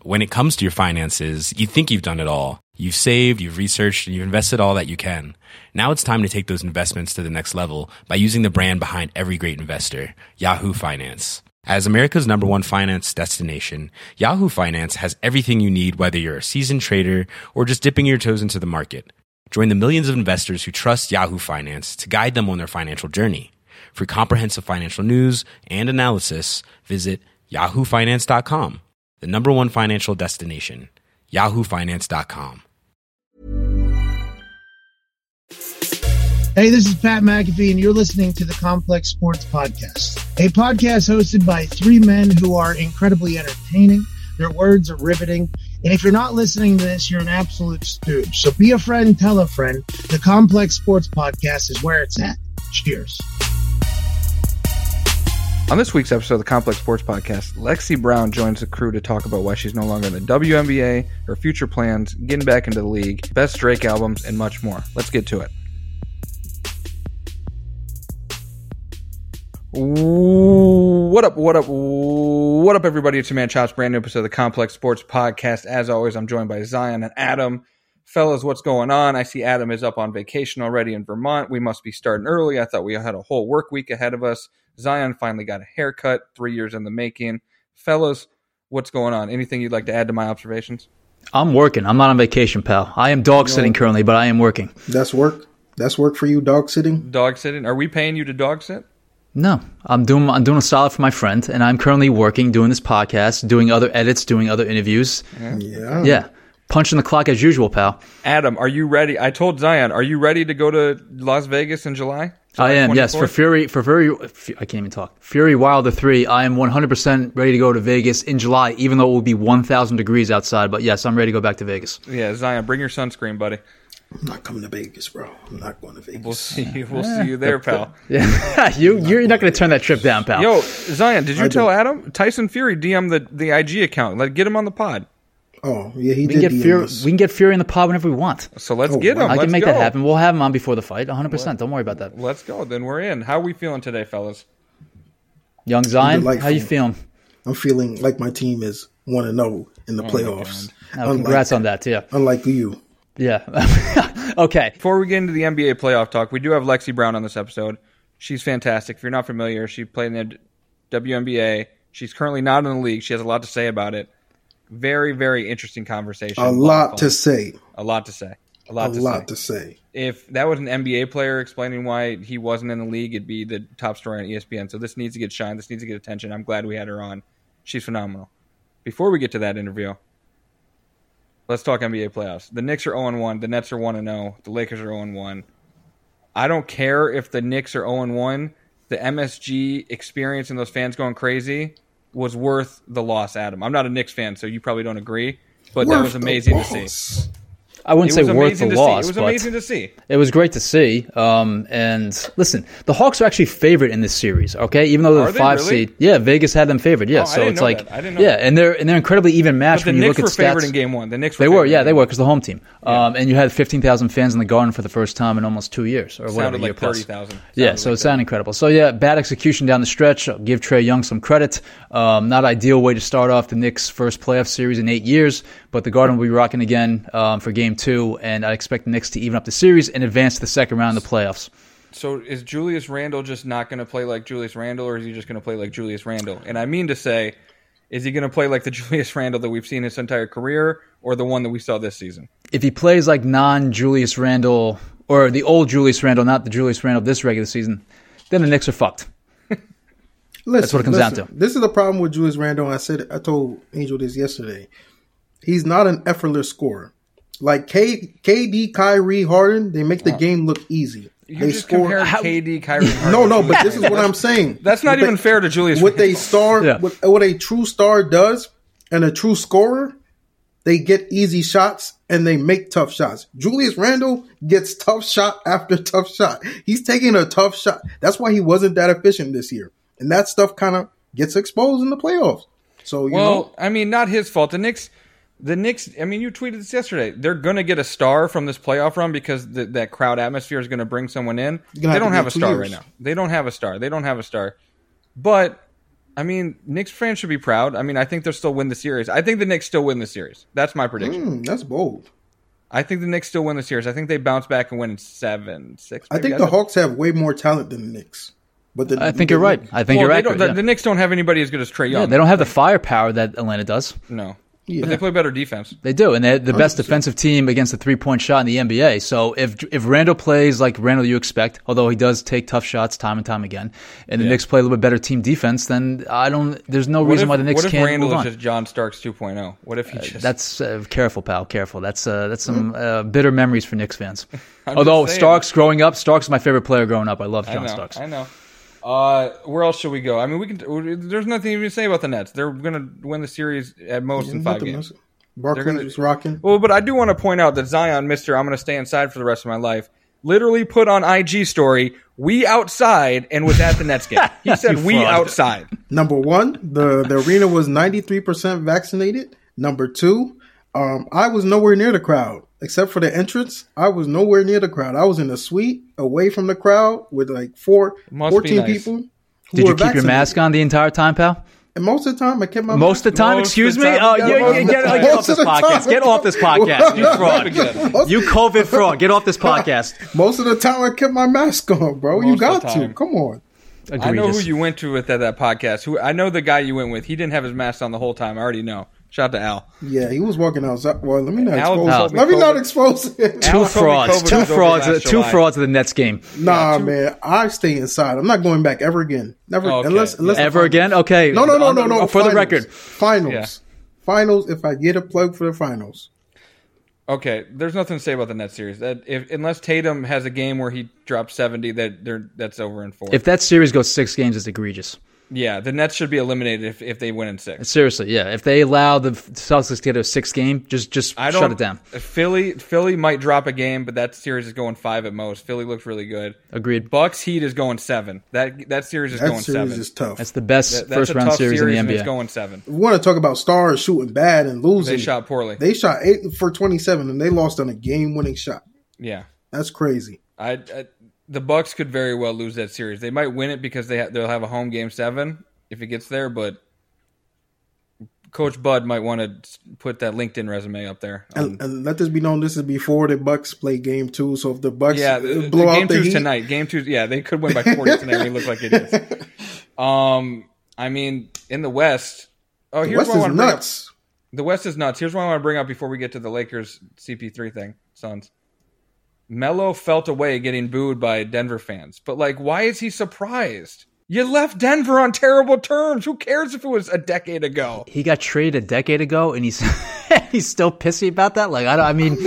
when it comes to your finances, you think you've done it all. You've saved, you've researched, and you've invested all that you can. Now it's time to take those investments to the next level by using the brand behind every great investor, Yahoo Finance. As America's #1 finance destination, Yahoo Finance has everything you need, whether you're a seasoned trader or just dipping your toes into the market. Join the millions of investors who trust Yahoo Finance to guide them on their financial journey. For comprehensive financial news and analysis, visit yahoofinance.com, the #1 financial destination, yahoofinance.com. Hey, this is Pat McAfee, and you're listening to the Complex Sports Podcast, a podcast hosted by three men who are incredibly entertaining. Their words are riveting. And if you're not listening to this, you're an absolute stooge. So be a friend, tell a friend. The Complex Sports Podcast is where it's at. Cheers. On this week's episode of the Complex Sports Podcast, Lexi Brown joins the crew to talk about why she's no longer in the WNBA, her future plans, getting back into the league, best Drake albums, and much more. Let's get to it. What up, everybody? It's your man Chops, brand new episode of the Complex Sports Podcast. As always, I'm joined by Zion and Adam. Fellas, what's going on? I see Adam is up on vacation already in Vermont. We must be starting early. I thought we had a whole work week ahead of us. Zion finally got a haircut, 3 years in the making. Fellas, what's going on? Anything you'd like to add to my observations? I'm working. I'm not on vacation, pal. I am dog sitting currently, but I am working. That's work? That's work for you, dog sitting? Dog sitting? Are we paying you to dog sit? No, I'm doing a solid for my friend, and I'm currently working, doing this podcast, doing other edits, doing other interviews. Yeah. Punching the clock as usual, pal. Adam, are you ready? I told Zion, are you ready to go to Las Vegas in July? I am, 24th? Yes. I can't even talk. Fury Wilder 3, I am 100% ready to go to Vegas in July, even though it will be 1,000 degrees outside. But yes, I'm ready to go back to Vegas. Yeah, Zion, bring your sunscreen, buddy. I'm not coming to Vegas, bro. I'm not going to Vegas. We'll see you there, pal. Yeah, you're not going to turn that trip down, pal. Yo, Zion, did you tell Adam? Tyson Fury DM the IG account. Get him on the pod. Oh, yeah, he did. We can get Fury in the pod whenever we want. So let's get him. I can make that happen. We'll have him on before the fight, 100%. Don't worry about that. Let's go. Then we're in. How are we feeling today, fellas? Young Zion, how you feeling? I'm feeling like my team is 1-0 in the playoffs. Congrats on that, too. Unlike you. Yeah. Okay. Before we get into the NBA playoff talk, we do have Lexi Brown on this episode. She's fantastic. If you're not familiar, she played in the WNBA. She's currently not in the league. She has a lot to say about it. Very, very interesting conversation. A lot to say. If that was an NBA player explaining why he wasn't in the league, it'd be the top story on ESPN. So this needs to get shine. This needs to get attention. I'm glad we had her on. She's phenomenal. Before we get to that interview, let's talk NBA playoffs. The Knicks are 0-1. The Nets are 1-0. The Lakers are 0-1. I don't care if the Knicks are 0-1. The MSG experience and those fans going crazy was worth the loss, Adam. I'm not a Knicks fan, so you probably don't agree, but that was amazing to see. I wouldn't say worth the loss. It was amazing to see. It was great to see. And listen, the Hawks are actually favored in this series. Okay, even though they're the 5 seed. Yeah, Vegas had them favored. Yeah, so it's like I didn't know that. and they're incredibly even matched when you look at stats. The Knicks were favored in Game 1. The Knicks were. They were, they were because the home team. Yeah. And you had 15,000 fans in the Garden for the first time in almost 2 years or whatever. Sounded like 30,000. Yeah, so it sounded incredible. So yeah, bad execution down the stretch. I'll give Trae Young some credit. Not ideal way to start off the Knicks' first playoff series in 8 years, but the Garden will be rocking again for Game 2, and I expect the Knicks to even up the series and advance to the second round of the playoffs. So is Julius Randle just not going to play like Julius Randle, or is he just going to play like Julius Randle? And I mean to say, is he going to play like the Julius Randle that we've seen his entire career, or the one that we saw this season? If he plays like non-Julius Randle, or the old Julius Randle, not the Julius Randle this regular season, then the Knicks are fucked. That's what it comes down to. This is the problem with Julius Randle. I told Angel this yesterday. He's not an effortless scorer. Like KD, Kyrie, Harden, they make the game look easy. They score. KD, Kyrie, Harden. No, but this is what I'm saying. That's not even fair to Julius. What a true star does, and a true scorer, they get easy shots and they make tough shots. Julius Randle gets tough shot after tough shot. He's taking a tough shot. That's why he wasn't that efficient this year, and that stuff kind of gets exposed in the playoffs. So you know, I mean, not his fault. The Knicks, I mean, you tweeted this yesterday. They're going to get a star from this playoff run because that crowd atmosphere is going to bring someone in. They don't have a star right now. They don't have a star. But I mean, Knicks fans should be proud. I mean, I think they'll still win the series. I think the Knicks still win the series. That's my prediction. That's bold. I think the Knicks still win the series. I think they bounce back and win in 7-6. I think the Hawks have way more talent than the Knicks. But I think you're right. I think you're right. The Knicks don't have anybody as good as Trae Young. Yeah, they don't have the firepower that Atlanta does. No. Yeah. But they play better defense. They do, and they're the best defensive team against the three-point shot in the NBA. So if Randall plays like Randall you expect, although he does take tough shots time and time again, and the Knicks play a little bit better team defense, then there's no reason why the Knicks can't move on. What if Randall is just John Starks 2.0? What if he just... That's careful, pal, careful. That's some bitter memories for Knicks fans. Although Starks is my favorite player growing up. I love John Starks. I know. Where else should we go? I mean, there's nothing even to say about the Nets. They're going to win the series at most in 5 games. Barkley's rocking. Well, but I do want to point out that Zion, I'm going to stay inside for the rest of my life, literally put on IG story, "We outside," and was at the Nets game. He said, "We outside." Number one, the arena was 93% vaccinated. Number two, I was nowhere near the crowd. Except for the entrance, I was nowhere near the crowd. I was in a suite away from the crowd with like 14 people. Did you keep your mask on the entire time, pal? And most of the time, I kept my Most of the time? Excuse me? Get off this podcast. Get off this podcast. You fraud. You COVID fraud. Get off this podcast. Most of the time, I kept my mask on, bro. You got to. Come on. Egregious. I know who you went to with at that podcast. I know the guy you went with. He didn't have his mask on the whole time. I already know. Shout out to Al. Yeah, he was walking outside. Well, let me not expose him. Two frauds of the Nets game. Nah, man, I stay inside. I'm not going back ever again. Never, unless ever again. Okay. No. For the record, finals. If I get a plug for the finals. Okay, there's nothing to say about the Nets series. Unless Tatum has a game where he drops 70, that's over in 4. If that series goes 6 games, it's egregious. Yeah, the Nets should be eliminated if they win in 6. Seriously, yeah. If they allow the Celtics to get a 6th game, just shut it down. Philly might drop a game, but that series is going 5 at most. Philly looks really good. Agreed. Bucks Heat is going 7. That series is going 7. That series is tough. That's the best first-round series in the NBA. It's going 7. We want to talk about stars shooting bad and losing. They shot poorly. They shot 8 for 27, and they lost on a game-winning shot. Yeah. That's crazy. The Bucks could very well lose that series. They might win it because they'll have a home game 7 if it gets there, but Coach Bud might want to put that LinkedIn resume up there. And let this be known, this is before the Bucks play game 2, so if the Bucks blow game out the 2's Heat tonight. Game 2, yeah, they could win by 40 tonight. They look like idiots. I mean, in the West, the West is nuts. The West is nuts. Here's what I want to bring up before we get to the Lakers CP3 thing, Suns. Melo felt away getting booed by Denver fans, but why is he surprised? You left Denver on terrible terms. Who cares if it was a decade ago? He got traded a decade ago, and he's still pissy about that. But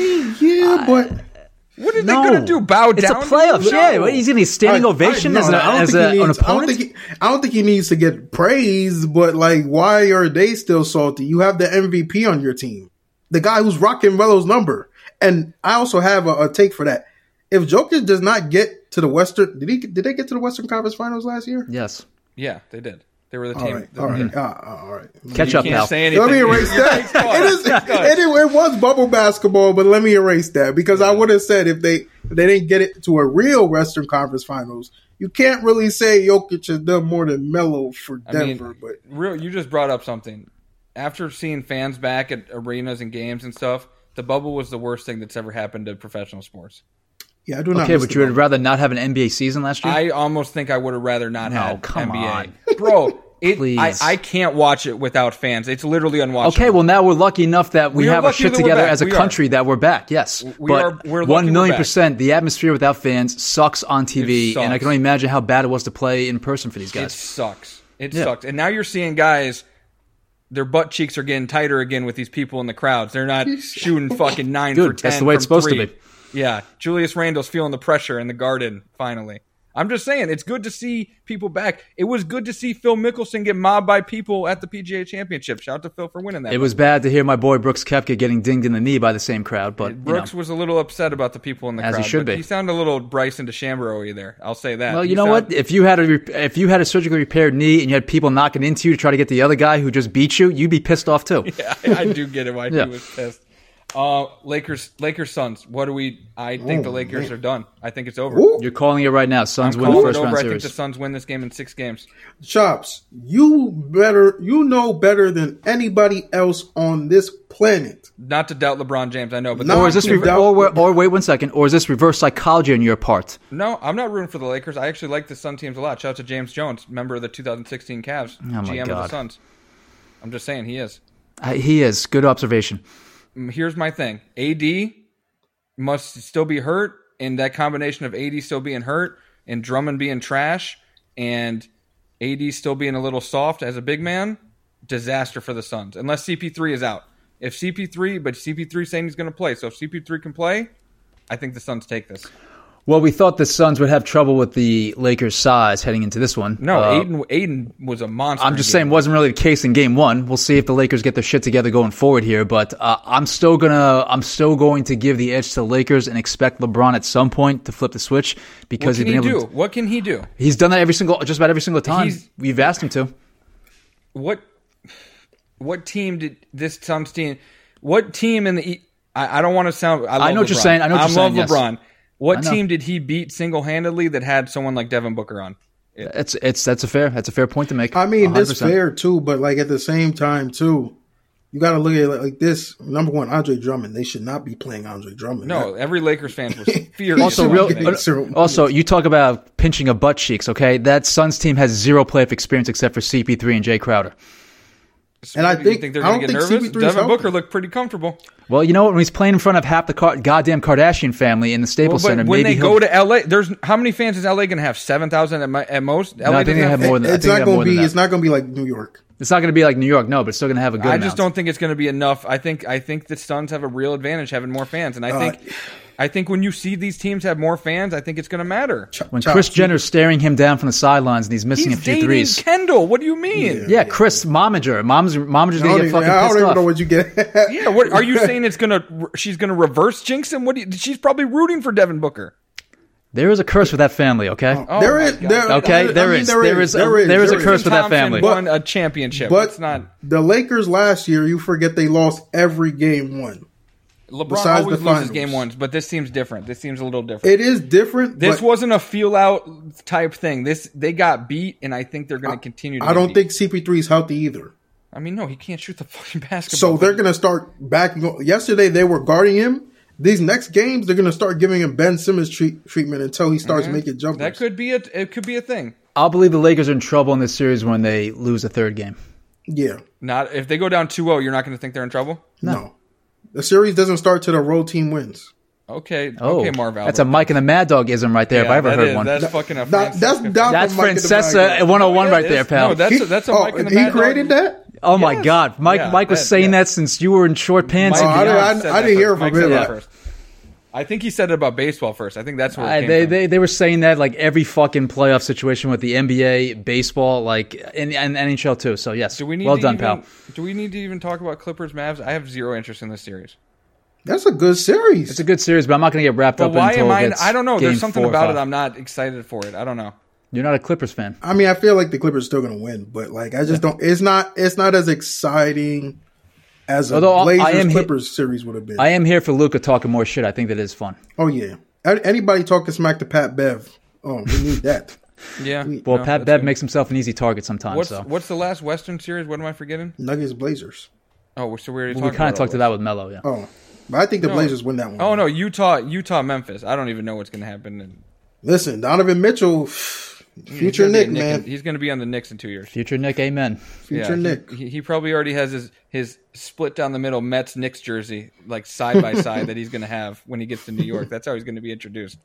what are they going to do? Bow down? It's a playoff. Yeah, he's going to get a standing ovation as an opponent. I don't think he needs to get praised. But why are they still salty? You have the MVP on your team, the guy who's rocking Melo's number. And I also have a take for that. If Jokic does not get to the Western, did they get to the Western Conference Finals last year? Yes. Yeah, they did. They were the team. All right. Catch up now. Let me erase that. It was bubble basketball, but let me erase that because I would have said if they didn't get it to a real Western Conference Finals, you can't really say Jokic has done more than Melo for Denver. You just brought up something. After seeing fans back at arenas and games and stuff, the bubble was the worst thing that's ever happened to professional sports. Yeah, I do not. Okay, but you would rather not have an NBA season last year? I almost think I would have rather not had come NBA. On. Bro, I can't watch it without fans. It's literally unwatchable. Okay, well now we're lucky enough that we have our shit together as a country that we're back. Yes, we're 1,000,000%. The atmosphere without fans sucks on TV, and I can only imagine how bad it was to play in person for these guys. It sucks. It sucks. And now you're seeing guys. Their butt cheeks are getting tighter again with these people in the crowds. They're not shooting fucking 9 for 10. That's the way it's supposed to be. Yeah, Julius Randle's feeling the pressure in the Garden, finally. I'm just saying, it's good to see people back. It was good to see Phil Mickelson get mobbed by people at the PGA Championship. Shout out to Phil for winning that. It was bad to hear my boy Brooks Koepka getting dinged in the knee by the same crowd. But Brooks was a little upset about the people in the crowd. As he should be. He sounded a little Bryson DeChambeau-y there. I'll say that. Well, you know what? If you had a surgically repaired knee and you had people knocking into you to try to get the other guy who just beat you, you'd be pissed off too. Yeah, I do get it why he was pissed. Lakers Suns. I think the Lakers are done. I think it's over. Ooh. You're calling it right now. Suns I'm win the calling it first over. round I think series. the Suns win this game in 6 games. Chops, you know better than anybody else on this planet. Not to doubt LeBron James, I know, but No. Or is this or wait 1 second? Or is this reverse psychology on your part? no, I'm not rooting for the Lakers. I actually like the Sun teams a lot. Shout out to James Jones, member of the 2016 Cavs, my GM of the God. Suns. I'm just saying he is. He is. Good observation. Here's my thing. AD must still be hurt, and that combination of AD still being hurt and Drummond being trash and AD still being a little soft as a big man, disaster for the Suns. Unless CP3 is out. But CP3 saying he's going to play. So if CP3 can play, I think the Suns take this. Well, we thought the Suns would have trouble with the Lakers' size heading into this one. No, Aiden was a monster. I'm just saying, wasn't really the case in Game 1. We'll see if the Lakers get their shit together going forward here. But I'm still going to give the edge to the Lakers and expect LeBron at some point to flip the switch because What can he do? He's done that just about every single time we've asked him to. What team did this Suns team? What team in the? I don't want to sound. I know what you're saying. I love LeBron. Yes. What team did he beat single-handedly that had someone like Devin Booker on? That's a fair point to make. I mean, 100%. that's fair too, but like at the same time too, you got to look at it like this. Number one, Andre Drummond. They should not be playing Andre Drummond. No, every Lakers fan was furious. Also, you talk about pinching of butt cheeks. Okay, that Suns team has 0 playoff experience except for CP3 and Jay Crowder. And I think they're going to get nervous. Devin Booker looked pretty comfortable. Well, you know what? When he's playing in front of half the goddamn Kardashian family in the Staples Center, when maybe they go to LA, there's how many fans is LA going to have? 7,000 at most. No, I think they have more than that. It's not going to be like New York. It's not going to be like New York, no, but it's still going to have a good amount. I just don't think it's going to be enough. I think the Suns have a real advantage having more fans, and I think when you see these teams have more fans, I think it's going to matter. When Kris Jenner's staring him down from the sidelines and he's missing a few threes. Kendall, what do you mean? Yeah, Chris Momager. Momager's going to get fucking pissed off. I don't even know what you get. Yeah, what are you saying? She's going to reverse jinx him? She's probably rooting for Devin Booker. There is a curse with that family, okay? There is a curse with that family. Won a championship, but it's not. The Lakers last year. You forget they lost every game one. LeBron always loses game ones, but this seems different. This seems a little different. It is different. This wasn't a feel out type thing. They got beat, and I think they're going to continue. I don't think CP3 is healthy either. I mean, no, he can't shoot the fucking basketball. So they're going to start backing. Yesterday they were guarding him. These next games they're going to start giving him Ben Simmons treatment until he starts making jumpers. That could be it. Could be a thing. I'll believe the Lakers are in trouble in this series when they lose a third game. Yeah. Not if they go down 2-0, you're not going to think they're in trouble? No. The series doesn't start till the road team wins. Okay, Marv Albert. That's a Mike and the Mad Dog-ism right there, if I ever heard one. That's fucking a That's Francesa 101 right there, pal. No, that's a Mike and the Mad Dog. He created that? Oh, my God. Mike was saying that since you were in short pants. I didn't hear from him. First. I think he said it about baseball first. I think that's where it came from. They were saying that like every fucking playoff situation with the NBA, baseball, like and NHL too. So yes, well done, pal. Do we need to even talk about Clippers Mavs? I have zero interest in this series. That's a good series. It's a good series, but I'm not going to get wrapped up until I don't know. There's something about it. I'm not excited for it. I don't know. You're not a Clippers fan. I mean, I feel like the Clippers are still going to win, but like I just don't. It's not as exciting as a Blazers Clippers series would have been. I am here for Luka talking more shit. I think that is fun. Oh yeah, anybody talking smack to Pat Bev? Oh, we need that. Yeah. Pat Bev makes himself an easy target sometimes. What's the last Western series? What am I forgetting? Nuggets Blazers. Oh, so we kind of talked to that with Melo. Yeah. Oh, but I think the Blazers win that one. Oh no, Utah, Memphis. I don't even know what's going to happen. Listen, Donovan Mitchell. Future Nick, man. He's going to be on the Knicks in 2 years. Future Nick, amen. Future Nick. He probably already has his split down the middle Mets Knicks jersey, like side by side, that he's going to have when he gets to New York. That's how he's going to be introduced.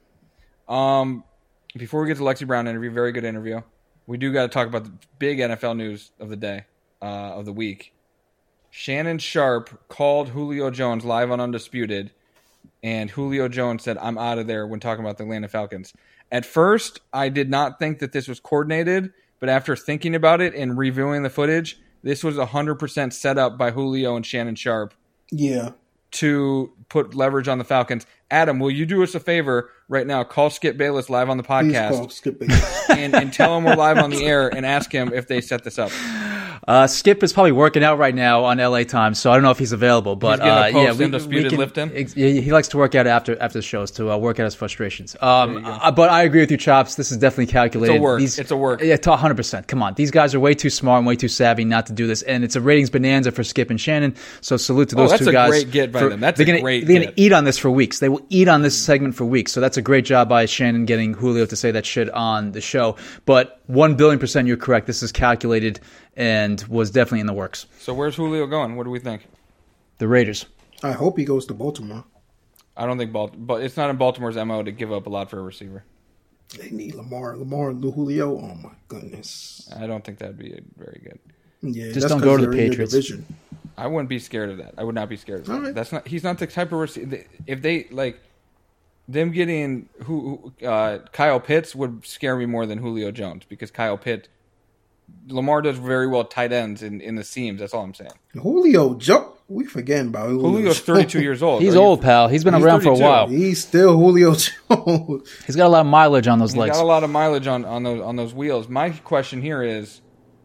Before we get to Lexi Brown interview, very good interview. We do got to talk about the big NFL news of the day, of the week. Shannon Sharp called Julio Jones live on Undisputed, and Julio Jones said, "I'm out of there," when talking about the Atlanta Falcons. At first, I did not think that this was coordinated, but after thinking about it and reviewing the footage, this was 100% set up by Julio and Shannon Sharp. Yeah. To put leverage on the Falcons. Adam, will you do us a favor right now? Call Skip Bayless live on the podcast. Please call Skip Bayless. and tell him we're live on the air and ask him if they set this up. Skip is probably working out right now on LA time, so I don't know if he's available. But He's getting a post undisputed lift in? He likes to work out after the shows to work out his frustrations. But I agree with you, Chops. This is definitely calculated. It's a work. Yeah, 100%. Come on, these guys are way too smart and way too savvy not to do this, and it's a ratings bonanza for Skip and Shannon. So salute to those two guys. That's a great get by them. They're going to eat on this for weeks. They will eat on this segment for weeks. So that's a great job by Shannon getting Julio to say that shit on the show. But 1,000,000,000% you're correct. This is calculated and was definitely in the works. So where's Julio going? What do we think? The Raiders. I hope he goes to Baltimore. I don't think but it's not in Baltimore's MO to give up a lot for a receiver. They need Lamar and Julio. Oh my goodness. I don't think that'd be very good. Yeah, just don't go to the Patriots. I wouldn't be scared of that. I would not be scared of that. Right. That's not. He's not the type of receiver. If they like them getting Kyle Pitts would scare me more than Julio Jones because Lamar does very well tight ends in the seams. That's all I'm saying. Julio jump. We forgetting about Julio's 32 years old. He's old, pal. He's been around 32. For a while. He's still Julio Jones. He's got a lot of mileage on those legs. He's got a lot of mileage on those wheels. My question here is,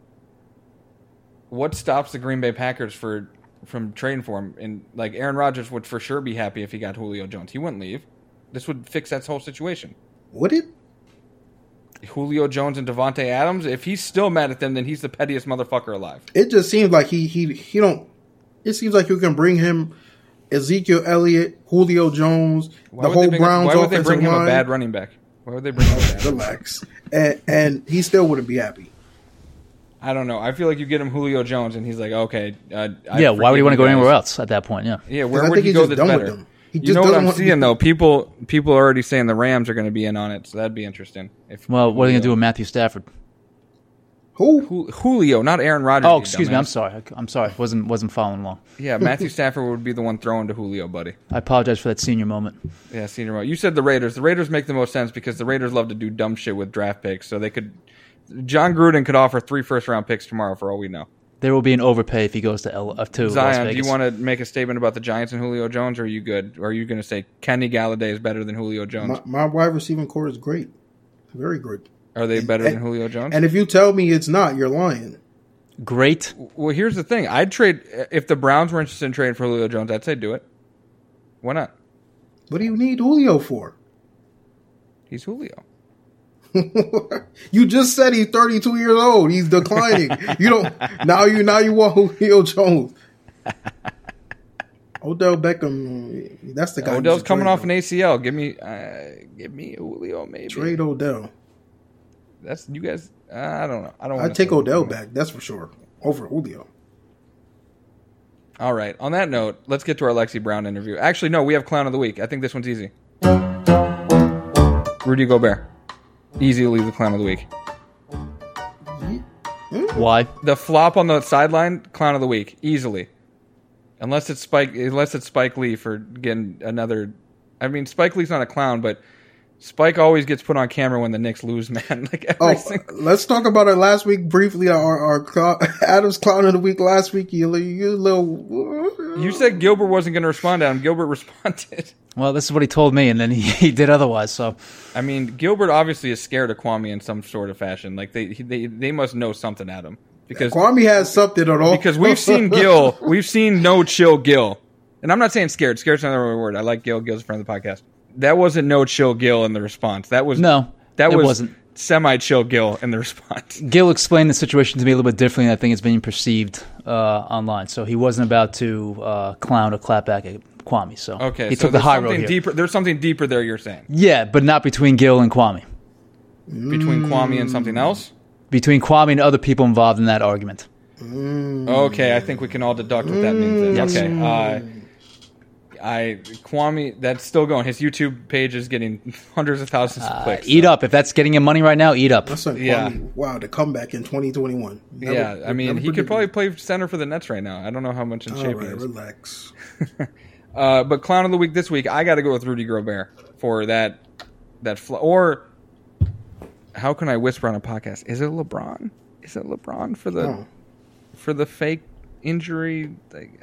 what stops the Green Bay Packers from trading for him? And like Aaron Rodgers would for sure be happy if he got Julio Jones. He wouldn't leave. This would fix that whole situation. Would it? Julio Jones and Devontae Adams. If he's still mad at them, then he's the pettiest motherfucker alive. It just seems like he don't. It seems like you can bring him Ezekiel Elliott, Julio Jones, the whole Browns offensive line. Why would they bring him a bad running back? Why would they bring him a bad Relax. And he still wouldn't be happy. I don't know. I feel like you get him Julio Jones, and he's like, okay. Why would he want to go anywhere else at that point? Yeah. Where would he go that's better? You know what I'm seeing though? People are already saying the Rams are going to be in on it, so that'd be interesting. What are they going to do with Matthew Stafford? Who? Julio, not Aaron Rodgers. Oh, excuse me. I'm sorry. Wasn't following along. Yeah, Matthew Stafford would be the one throwing to Julio, buddy. I apologize for that senior moment. Yeah, senior moment. You said the Raiders. The Raiders make the most sense because the Raiders love to do dumb shit with draft picks. So they could. John Gruden could offer 3 first-round picks tomorrow for all we know. There will be an overpay if he goes to Zion, Las Vegas. do you want to make a statement about the Giants and Julio Jones, or are you good? Or are you going to say Kenny Galladay is better than Julio Jones? My wide receiving core is great. Very good. Are they better than Julio Jones? And if you tell me it's not, you're lying. Great. Well, here's the thing. I'd trade if the Browns were interested in trading for Julio Jones. I'd say do it. Why not? What do you need Julio for? He's Julio. You just said he's 32 years old. He's declining. You don't now you want Julio Jones. Odell Beckham, that's the guy. Odell's coming off an ACL. Give me Julio maybe. Trade Odell. That's you guys. I don't know. I'd take Odell back. That's for sure over Julio. All right. On that note, let's get to our Lexi Brown interview. Actually, no, we have Clown of the Week. I think this one's easy. Rudy Gobert. Easily the Clown of the Week. Why? The flop on the sideline, Clown of the Week. Easily. Unless it's Spike Lee for getting another. I mean, Spike Lee's not a clown, but Spike always gets put on camera when the Knicks lose, man. Let's talk about it last week briefly. Our Adam's Clown of the Week last week. You said Gilbert wasn't going to respond to him. Gilbert responded. Well, this is what he told me, and then he did otherwise. So, I mean, Gilbert obviously is scared of Kwame in some sort of fashion. Like they must know something at him because Kwame has something at all. Because we've seen Gil, we've seen no chill Gil, and I'm not saying scared. Scared's not the right word. I like Gil. Gil's a friend of the podcast. That wasn't no chill Gil in the response. That wasn't semi-chill Gil in the response. Gil explained the situation to me a little bit differently than I think it's being perceived online. So he wasn't about to clown or clap back at Kwame. So he took the high road here. There's something deeper there, you're saying? Yeah, but not between Gil and Kwame. Between Kwame and something else? Between Kwame and other people involved in that argument. Okay, I think we can all deduct what that means then. Yes. Okay. Kwame, that's still going. His YouTube page is getting hundreds of thousands of clicks. Eat up. If that's getting him money right now, eat up. That's Kwame. Wow, the comeback in 2021. I mean, he could probably play center for the Nets right now. I don't know how much in shape he is. Relax. But Clown of the Week this week, I got to go with Rudy Gobert for that or how can I whisper on a podcast? Is it LeBron? Is it LeBron for the fake injury?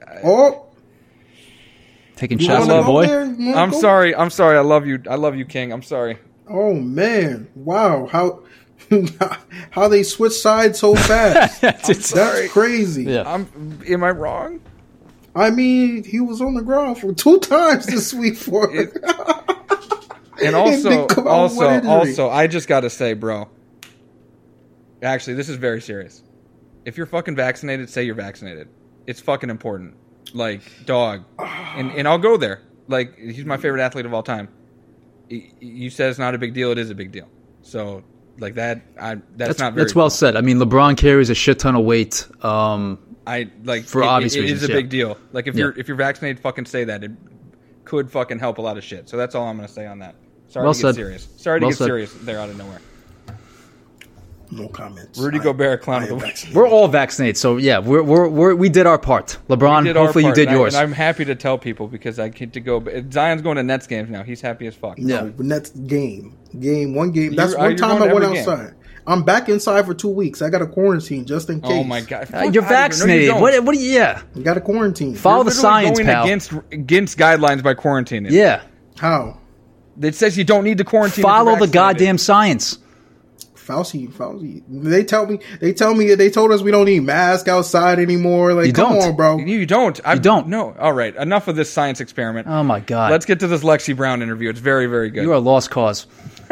Taking shots at the boy. I'm sorry. I love you. I love you, King. I'm sorry. Oh man! Wow! How How they switch sides so fast. That's crazy. Yeah. Am I wrong? I mean, he was on the ground for 2 times this week for it. And also, I just got to say, bro, actually, this is very serious. If you're fucking vaccinated, say you're vaccinated. It's fucking important. Like, dog. And I'll go there. Like, he's my favorite athlete of all time. You said it's not a big deal. It is a big deal. So, like, that's not very That's well said. I mean, LeBron carries a shit ton of weight. For obvious reasons. It is a big deal. Like, if you're vaccinated, fucking say that. It could fucking help a lot of shit. So that's all I'm going to say on that. Sorry to get serious there out of nowhere. No comments. Rudy Gobert, clown of the week. We're all vaccinated, so yeah, we did our part. LeBron, hopefully you did yours. And I'm happy to tell people because I get to go. Zion's going to Nets games now. He's happy as fuck. No, Nets game. One game. That's one time I went outside. I'm back inside for 2 weeks. I got a quarantine just in case. Oh my god, you're vaccinated. No, what? Yeah, you got a quarantine. Follow the science, going pal. Against guidelines by quarantining. Yeah. How? It says you don't need to quarantine. Follow the goddamn science. Fauci. They told us we don't need masks outside anymore. Like, come on, bro. You don't. You don't. No. All right. Enough of this science experiment. Oh my god. Let's get to this Lexi Brown interview. It's very, very good. You are a lost cause.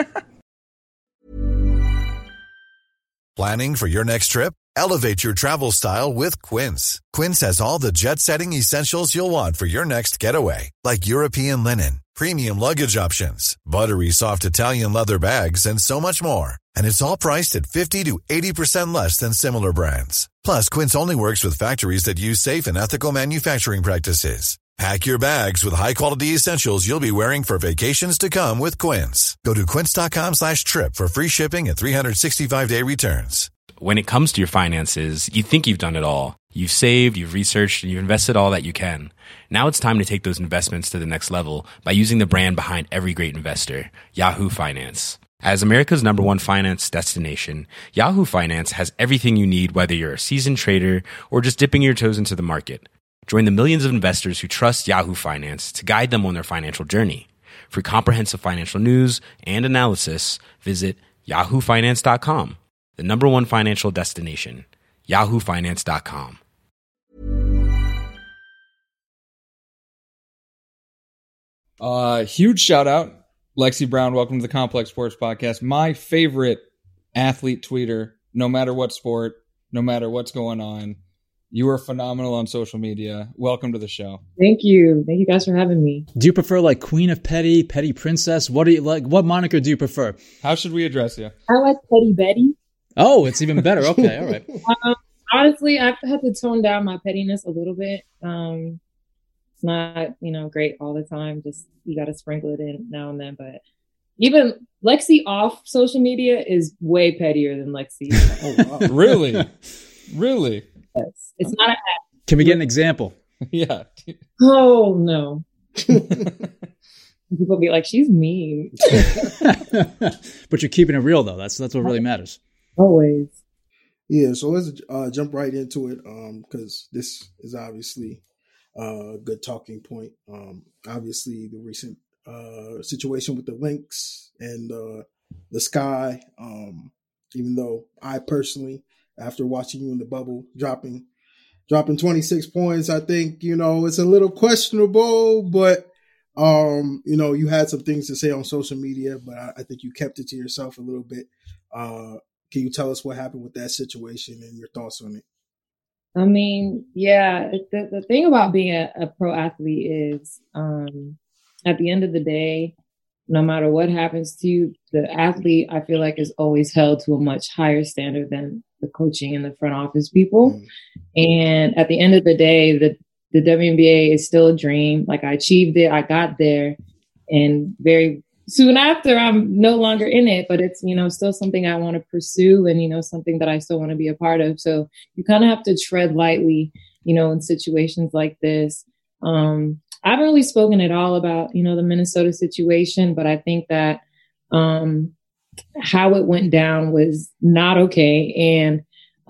Planning for your next trip? Elevate your travel style with Quince. Quince has all the jet-setting essentials you'll want for your next getaway, like European linen, premium luggage options, buttery soft Italian leather bags, and so much more. And it's all priced at 50 to 80% less than similar brands. Plus, Quince only works with factories that use safe and ethical manufacturing practices. Pack your bags with high-quality essentials you'll be wearing for vacations to come with Quince. Go to quince.com/trip for free shipping and 365-day returns. When it comes to your finances, you think you've done it all. You've saved, you've researched, and you've invested all that you can. Now it's time to take those investments to the next level by using the brand behind every great investor, Yahoo Finance. As America's #1 finance destination, Yahoo Finance has everything you need, whether you're a seasoned trader or just dipping your toes into the market. Join the millions of investors who trust Yahoo Finance to guide them on their financial journey. For comprehensive financial news and analysis, visit yahoofinance.com, the #1 financial destination, yahoofinance.com. Huge shout out, Lexi Brown. Welcome to the Complex Sports Podcast. My favorite athlete tweeter, no matter what sport, no matter what's going on. You are phenomenal on social media. Welcome to the show. Thank you. Thank you guys for having me. Do you prefer like Queen of Petty, Petty Princess? What do you like? What moniker do you prefer? How should we address you? I like Petty Betty. Oh, it's even better. Okay, all right. Honestly, I've had to tone down my pettiness a little bit. It's not, great all the time. Just you got to sprinkle it in now and then. But even Lexi off social media is way pettier than Lexi. Oh, wow. Really? Yes. It's not an act. Can we get an example? Yeah. Oh, no. People be like, she's mean. But you're keeping it real, though. That's what really matters. Always. Yeah, so let's jump right into it because this is obviously a good talking point. Obviously, the recent situation with the Lynx and the Sky, even though I personally, after watching you in the bubble, dropping 26 points, I think, it's a little questionable, but, you had some things to say on social media, but I think you kept it to yourself a little bit. Can you tell us what happened with that situation and your thoughts on it? I mean, yeah, the thing about being a pro athlete is at the end of the day, no matter what happens to you, the athlete, I feel like, is always held to a much higher standard than the coaching and the front office people. And at the end of the day, the WNBA is still a dream. Like, I achieved it. I got there. And very soon after, I'm no longer in it, but it's, still something I want to pursue and, something that I still want to be a part of. So you kind of have to tread lightly, in situations like this. I haven't really spoken at all about, the Minnesota situation, but I think that how it went down was not okay. And,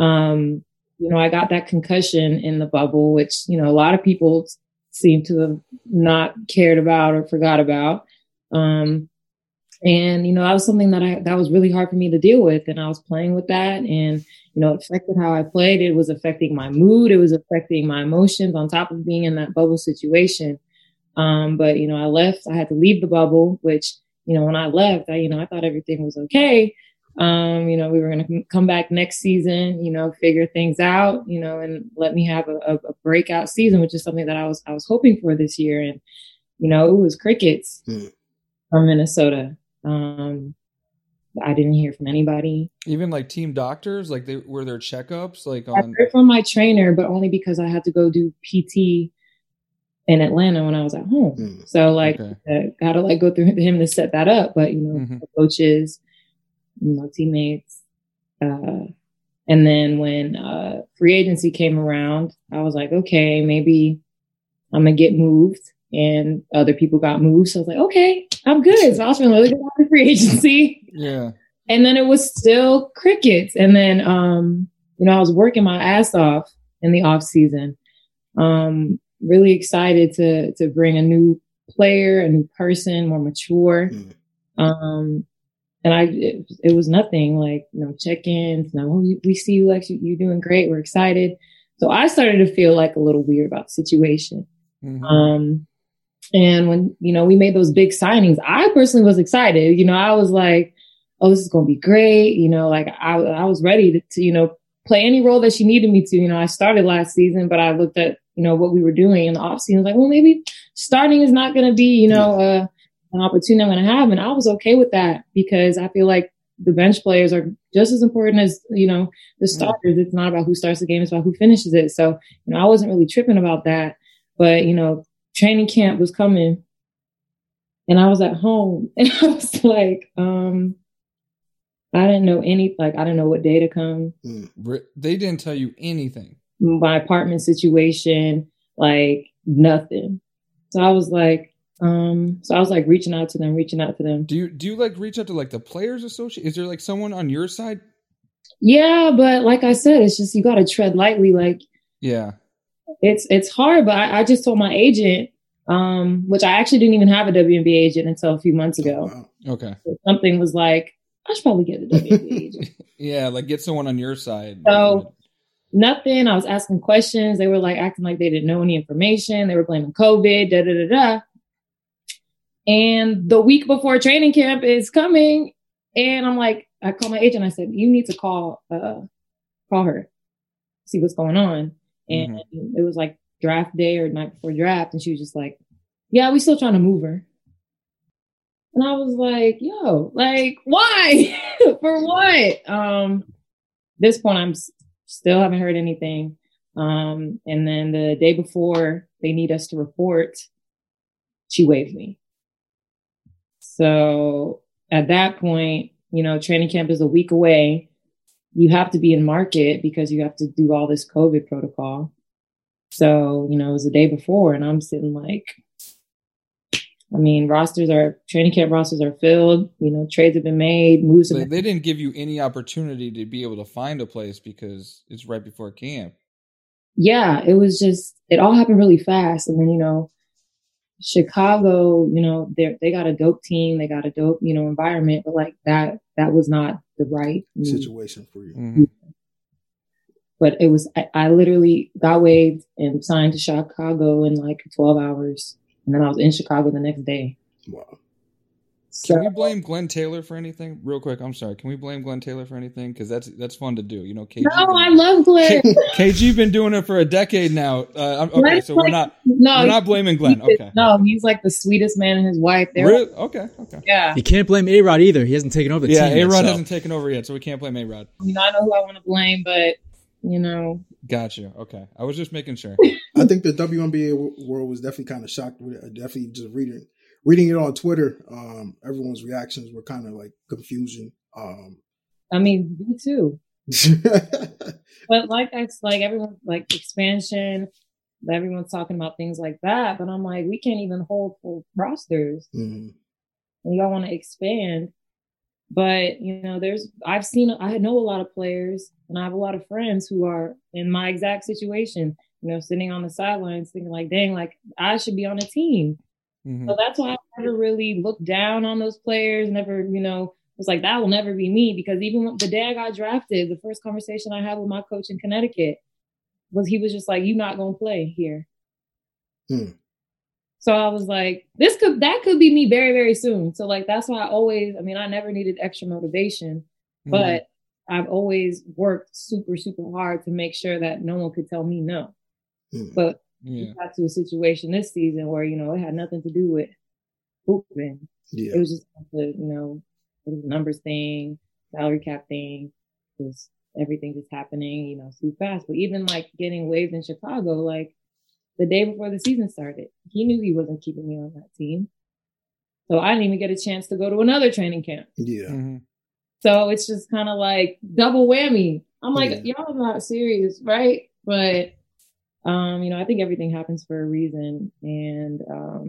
I got that concussion in the bubble, which, a lot of people seem to have not cared about or forgot about. And, that was something that was really hard for me to deal with. And I was playing with that, and, it affected how I played. It was affecting my mood. It was affecting my emotions on top of being in that bubble situation. But, I left. I had to leave the bubble, which, when I left, I thought everything was okay. We were going to come back next season, figure things out, and let me have a breakout season, which is something that I was hoping for this year. And, it was crickets from Minnesota. I didn't hear from anybody. Even like team doctors, like were there checkups? Like I heard from my trainer, but only because I had to go do PT in Atlanta when I was at home. So got to go through him to set that up. But, coaches, teammates. And then when free agency came around, I was like, okay, maybe I'm going to get moved. And other people got moved. So I was like, okay, I'm good. So I was feeling really good about free agency. Yeah. And then it was still crickets. And then, I was working my ass off in the off season. Really excited to bring a new player, a new person, more mature. And it was nothing like, check-ins. No, we see you, like you're doing great. We're excited. So I started to feel like a little weird about the situation. And when, we made those big signings, I personally was excited. I was like, oh, this is going to be great. I was ready to play any role that she needed me to. I started last season, but I looked at, what we were doing in the off season. I was like, well, maybe starting is not going to be, an opportunity I'm going to have. And I was okay with that because I feel like the bench players are just as important as, the starters. It's not about who starts the game. It's about who finishes it. So, I wasn't really tripping about that, but, training camp was coming and I was at home and I was like, I didn't know I didn't know what day to come. They didn't tell you anything. My apartment situation, like nothing. So I was like, reaching out to them. Do you like reach out to like the players association? Is there like someone on your side? Yeah, but like I said, it's just, you got to tread lightly. Like, yeah. It's hard, but I just told my agent, which I actually didn't even have a WNBA agent until a few months ago. Oh, wow. Okay. So something was like, I should probably get a WNBA agent. Yeah, like get someone on your side. So nothing. I was asking questions. They were like acting like they didn't know any information. They were blaming COVID, da da da da. And the week before training camp is coming, and I'm like, I called my agent. I said, you need to call her, see what's going on. And it was like draft day or night before draft. And she was just like, yeah, we still trying to move her. And I was like, yo, like, why? For what? This point, I'm still haven't heard anything. And then the day before they need us to report, she waived me. So at that point, training camp is a week away. You have to be in market because you have to do all this COVID protocol. So, it was the day before and I'm sitting like, training camp rosters are filled, trades have been made, moves. So they didn't give you any opportunity to be able to find a place because it's right before camp. Yeah, it was just, it all happened really fast. And then, Chicago, they got a dope team, they got a dope, environment, but like that was not the right situation for you. Mm-hmm. But it was, I literally got waived and signed to Chicago in like 12 hours. And then I was in Chicago the next day. Wow. So, can we blame Glenn Taylor for anything? Real quick, I'm sorry. Can we blame Glenn Taylor for anything? Because that's fun to do. KG. No, I love Glenn. KG been doing it for a decade now. Okay, so we're not blaming Glenn. Okay. No, he's like the sweetest man and his wife. Really? Okay. Yeah. You can't blame A-Rod either. He hasn't taken over the team. Yeah, A-Rod yet, hasn't taken over yet, so we can't blame A-Rod. I know who I want to blame, but Gotcha. Okay, I was just making sure. I think the WNBA world was definitely kind of shocked with it. Definitely just reading it on Twitter. Everyone's reactions were kind of like confusion. Me too. But it's like everyone's like expansion. Everyone's talking about things like that, but I'm like, we can't even hold full rosters, and y'all want to expand. But I know a lot of players, and I have a lot of friends who are in my exact situation. Sitting on the sidelines, thinking like, dang, like I should be on a team. So that's why I never really looked down on those players. Never, was like, that will never be me, because even when the day I got drafted, the first conversation I had with my coach in Connecticut he was just like, "You're not going to play here." So I was like, that could be me very, very soon. So like, that's why I never needed extra motivation, but I've always worked super, super hard to make sure that no one could tell me no. But we got to a situation this season where, it had nothing to do with hooping. Yeah. It was just the, the numbers thing, salary cap thing, just everything just happening, too fast. But even like getting waived in Chicago, like the day before the season started, he knew he wasn't keeping me on that team. So I didn't even get a chance to go to another training camp. Yeah. So it's just kind of like double whammy. I'm like, y'all are not serious, right? But, I think everything happens for a reason. And,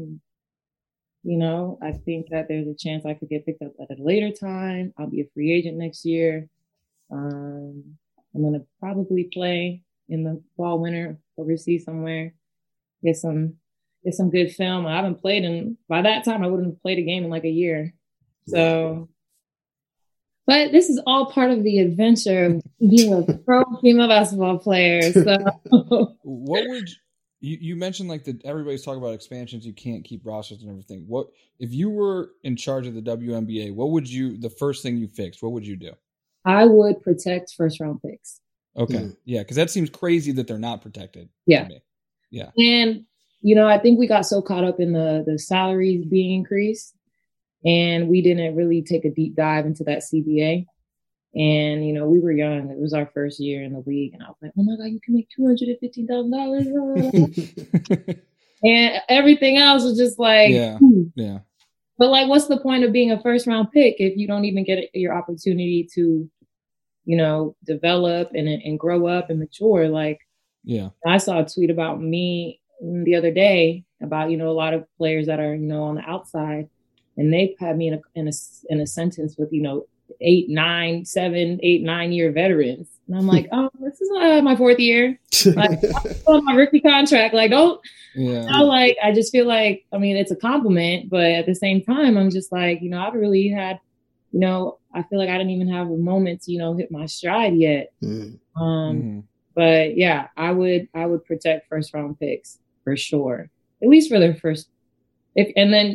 I think that there's a chance I could get picked up at a later time. I'll be a free agent next year. I'm going to probably play in the fall, winter, overseas somewhere. Get some good film. I haven't played by that time I wouldn't have played a game in like a year. So, but this is all part of the adventure of being a pro female basketball player. So what would you mentioned like everybody's talking about expansions, you can't keep rosters and everything. What if you were in charge of the WNBA, the first thing you fixed, what would you do? I would protect first round picks. Okay. Yeah, because that seems crazy that they're not protected. Yeah. To me. Yeah. And, I think we got so caught up in the salaries being increased, and we didn't really take a deep dive into that CBA. And, we were young. It was our first year in the league. And I was like, oh my God, you can make $215,000. And everything else was just like, yeah. But like, what's the point of being a first round pick if you don't even get your opportunity to, develop and grow up and mature? Like, I saw a tweet about me the other day about, a lot of players that are, on the outside, and they've had me in a sentence with, 8, 9 year veterans. And I'm like, oh, this is my 4th year. Like, I'm on my rookie contract. Like, don't, I just feel like, it's a compliment, but at the same time, I'm just like, I've really had, I feel like I didn't even have a moment to, hit my stride yet. But yeah, I would protect first round picks for sure, at least for their first. You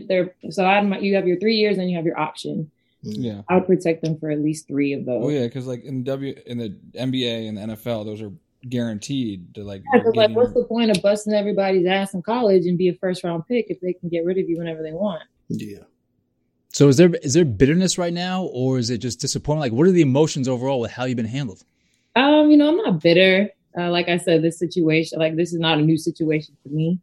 have your 3 years and you have your option. Yeah, I would protect them for at least 3 of those. Oh yeah, because like in the NBA and the NFL, those are guaranteed to like. Yeah, what's the point of busting everybody's ass in college and be a first round pick if they can get rid of you whenever they want? Yeah. So is there bitterness right now, or is it just disappointing? Like, what are the emotions overall with how you've been handled? I'm not bitter. Like I said, this situation, this is not a new situation for me.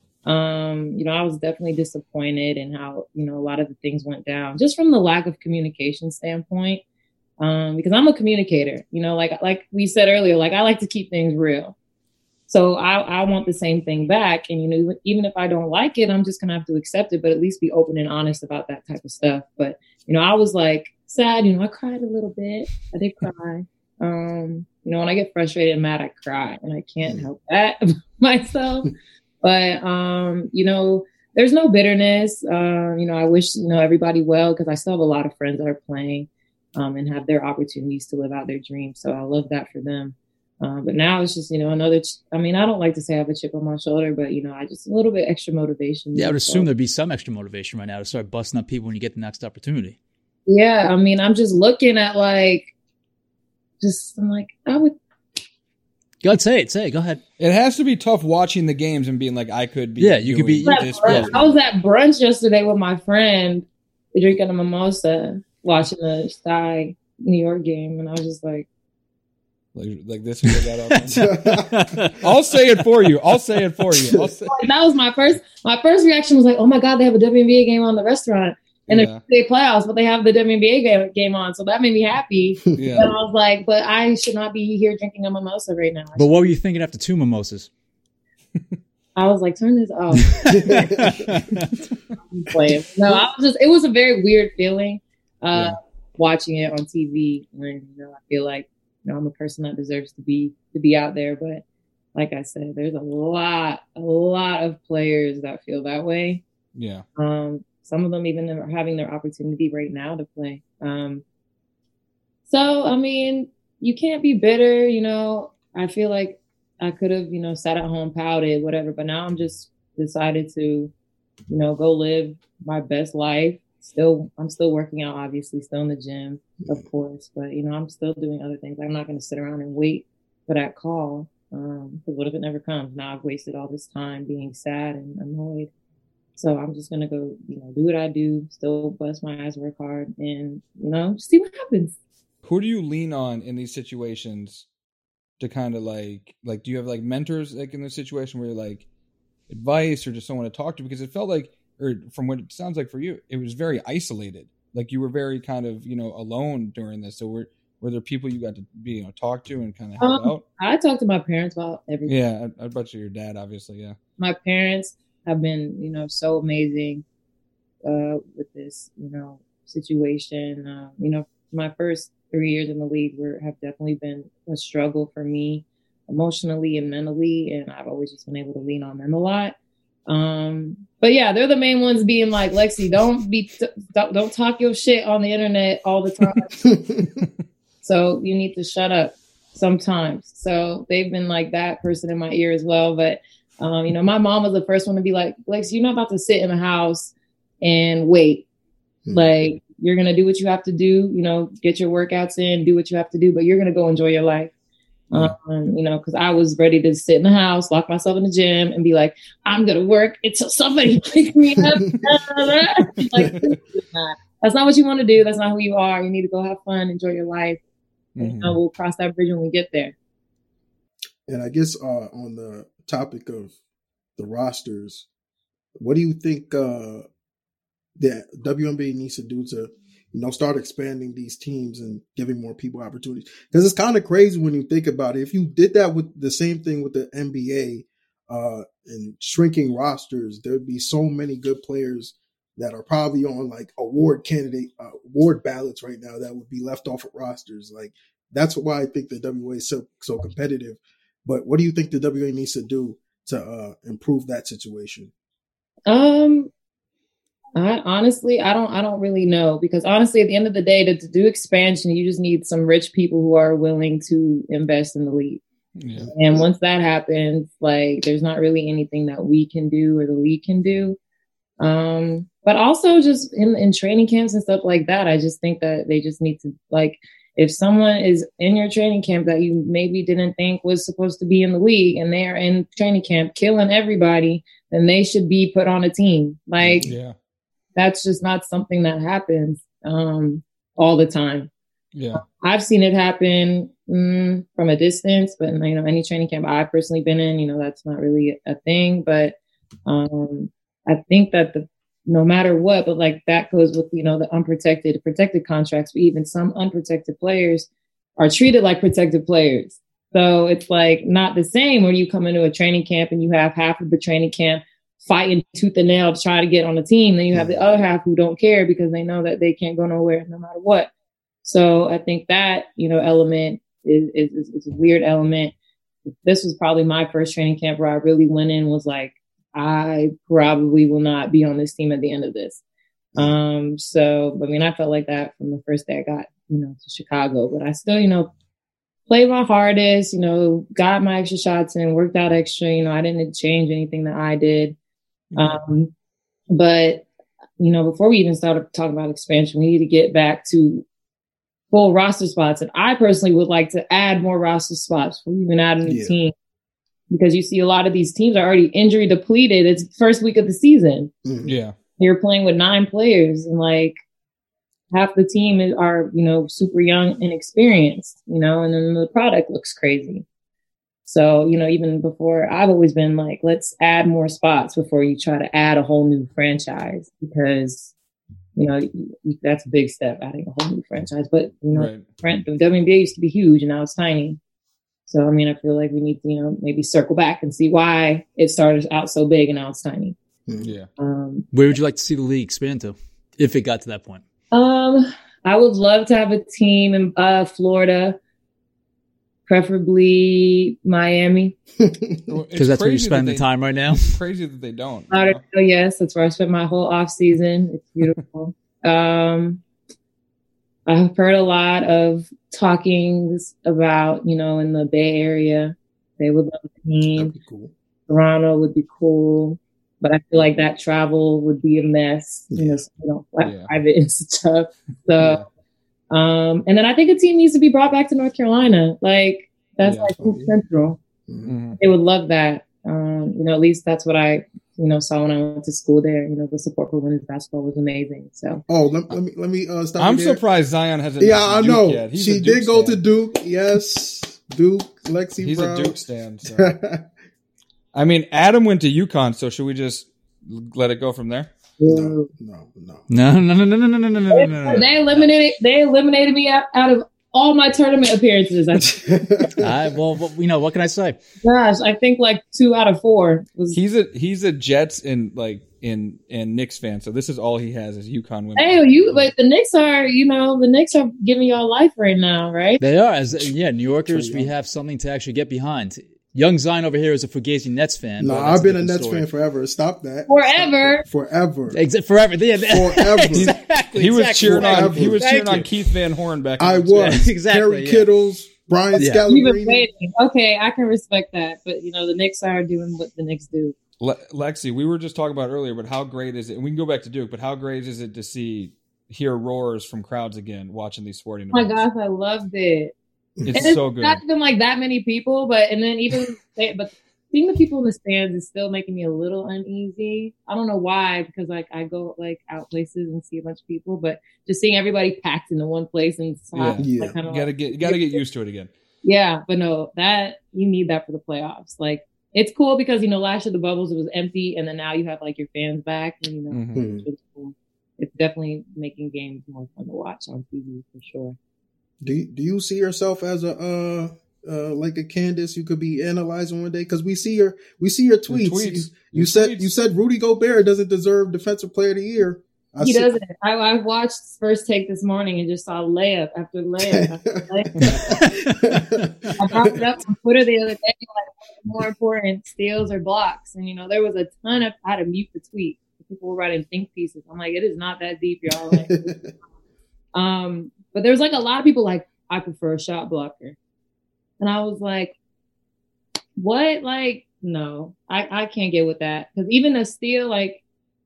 I was definitely disappointed in how, a lot of the things went down just from the lack of communication standpoint. Because I'm a communicator, like we said earlier, I like to keep things real. So I want the same thing back. And, even if I don't like it, I'm just going to have to accept it, but at least be open and honest about that type of stuff. But, I was sad, I cried a little bit. I did cry. When I get frustrated and mad, I cry, and I can't help that myself. But, there's no bitterness. I wish, everybody well, because I still have a lot of friends that are playing and have their opportunities to live out their dreams. So I love that for them. But now it's just, another, I don't like to say I have a chip on my shoulder, but, I just a little bit extra motivation. Yeah, I would assume there'd be some extra motivation right now to start busting up people when you get the next opportunity. Yeah, I'm just looking at I would. Go ahead, say it. Go ahead. It has to be tough watching the games and being like, I could be. Yeah, you could be. I was at brunch yesterday with my friend, drinking a mimosa, watching the Sky New York game, and I was just like this. I'll say it for you. That was my first reaction was like, oh my God, they have a WNBA game on the restaurant. And the playoffs, but they have the WNBA game on, so that made me happy. Yeah. And I was like, but I should not be here drinking a mimosa right now. But what were you thinking after 2 mimosas? I was like, turn this off. No, it was a very weird feeling watching it on TV when, I feel like, I'm a person that deserves to be out there. But like I said, there's a lot of players that feel that way. Yeah. Some of them even are having their opportunity right now to play. So, I mean, you can't be bitter, you know. I feel like I could have, you know, sat at home, pouted, whatever. But now I'm just decided to, you know, go live my best life. I'm still working out, obviously, still in the gym, of course. But, you know, I'm still doing other things. I'm not going to sit around and wait for that call. Because what if it never comes? Now I've wasted all this time being sad and annoyed. So I'm just going to go, you know, do what I do, still bust my ass, work hard, and, you know, see what happens. Who do you lean on in these situations to kind of like do you have like mentors like in this situation where you're like advice or just someone to talk to? Because it felt like, or from what it sounds like for you, it was very isolated. Like you were very kind of, you know, alone during this. So were there people you got to be, you know, talk to and kind of help out? I talked to my parents about everything. Yeah, I bet you your dad, obviously, yeah. My parents have been, you know, so amazing with this, you know, situation. You know, my first 3 years in the league have definitely been a struggle for me emotionally and mentally, and I've always just been able to lean on them a lot. But yeah, they're the main ones being like, Lexi, don't talk your shit on the internet all the time. So you need to shut up sometimes. So they've been like that person in my ear as well. But you know, my mom was the first one to be like, Lex, you're not about to sit in the house and wait. Like, you're going to do what you have to do, you know, get your workouts in, do what you have to do, but you're going to go enjoy your life. You know, because I was ready to sit in the house, lock myself in the gym and be like, I'm going to work until somebody picks me up. Like, that's not what you want to do. That's not who you are. You need to go have fun, enjoy your life. And, you know, we'll cross that bridge when we get there. And I guess on the topic of the rosters, what do you think the WNBA needs to do to, you know, start expanding these teams and giving more people opportunities? Because it's kind of crazy when you think about it. If you did that with the same thing with the NBA and shrinking rosters, there'd be so many good players that are probably on like award ballots right now that would be left off of rosters. Like, that's why I think the WNBA is so competitive. But what do you think the WNBA needs to do to improve that situation? I don't really know, because honestly, at the end of the day, to do expansion, you just need some rich people who are willing to invest in the league. Yeah. And once that happens, like, there's not really anything that we can do or the league can do. But also just in training camps and stuff like that, I just think that they just need to, like, if someone is in your training camp that you maybe didn't think was supposed to be in the league and they're in training camp killing everybody, then they should be put on a team. Like, that's just not something that happens all the time. Yeah, I've seen it happen from a distance, but, you know, any training camp I've personally been in, you know, that's not really a thing. But I think that no matter what, but like that goes with, you know, the protected contracts, but even some unprotected players are treated like protected players. So it's like not the same when you come into a training camp and you have half of the training camp fighting tooth and nail to try to get on the team. Then you have the other half who don't care because they know that they can't go nowhere no matter what. So I think that, you know, element is a weird element. This was probably my first training camp where I really went in was like, I probably will not be on this team at the end of this. So, I mean, I felt like that from the first day I got, you know, to Chicago, but I still, you know, played my hardest, you know, got my extra shots in, worked out extra, you know, I didn't change anything that I did. But, you know, before we even started talking about expansion, we need to get back to full roster spots. And I personally would like to add more roster spots before we even add a new team. Because you see a lot of these teams are already injury depleted. It's the first week of the season. Yeah. You're playing with 9 players and like half the team are, you know, super young and inexperienced, you know, and then the product looks crazy. So, you know, even before, I've always been like, let's add more spots before you try to add a whole new franchise, because, you know, that's a big step, adding a whole new franchise. But, you know, the WNBA used to be huge and now it's tiny. So, I mean, I feel like we need to, you know, maybe circle back and see why it started out so big and now it's tiny. Yeah. Where would you like to see the league expand to, if it got to that point? I would love to have a team in Florida. Preferably Miami. Because that's where you're spending the time right now. It's crazy that they don't. Oh, yes, that's where I spent my whole off season. It's beautiful. I've heard a lot of talkings about, in the Bay Area. They would love a team. That'd be cool. Toronto would be cool. But I feel like that travel would be a mess. So private is tough. So, and then I think a team needs to be brought back to North Carolina. Like, that's central. Mm-hmm. They would love that. At least that's what I, saw when I went to school there. The support for women's basketball was amazing. So, let me stop. I'm surprised Zion hasn't. Yeah, I know. Yet. She did go to Duke. Yes, Duke. Lexi He's Brown. a Duke stan. So. I mean, Adam went to UConn, so should we just let it go from there? No. They eliminated me out of all my tournament appearances. What can I say? Gosh, I think like 2 out of 4 was. He's a Jets and Knicks fan, so this is all he has is UConn women. Hey, but the Knicks are, the Knicks are giving y'all life right now, right? They are, New Yorkers. We have something to actually get behind. Young Zion over here is a Fugazi Nets fan. No, I've been a Nets fan forever. Stop that. Forever. Forever. Forever. Yeah. Forever. Exactly. He was cheering forever. on. He was cheering on Keith Van Horn back. I was exactly. Harry Kittles, Brian Scalabrine. You've been waiting. Okay, I can respect that, but the Knicks are doing what the Knicks do. Lexi, we were just talking about earlier, but how great is it? And we can go back to Duke, but how great is it to hear roars from crowds again watching these sporting events? Oh my gosh, I loved it. It's so good. Not even like that many people, but seeing the people in the stands is still making me a little uneasy. I don't know why, because I go out places and see a bunch of people, but just seeing everybody packed into one place and you gotta get used to it again. Yeah, but no, that you need that for the playoffs. Like, it's cool because last year the bubbles it was empty, and then now you have like your fans back, and it's cool. It's definitely making games more fun to watch on TV for sure. Do you see yourself as a like a Candace you could be analyzing one day? Because we see your tweets. You said Rudy Gobert doesn't deserve Defensive Player of the Year. He doesn't. I watched First Take this morning and just saw layup after layup after layup. I brought it up on Twitter the other day, like, what's more important, steals or blocks? And there was a ton of how to mute the tweet. People were writing think pieces. I'm like, it is not that deep, y'all. Like, but there's like a lot of people like, I prefer a shot blocker. And I was like, what? Like, no, I can't get with that. Because even a steal, like,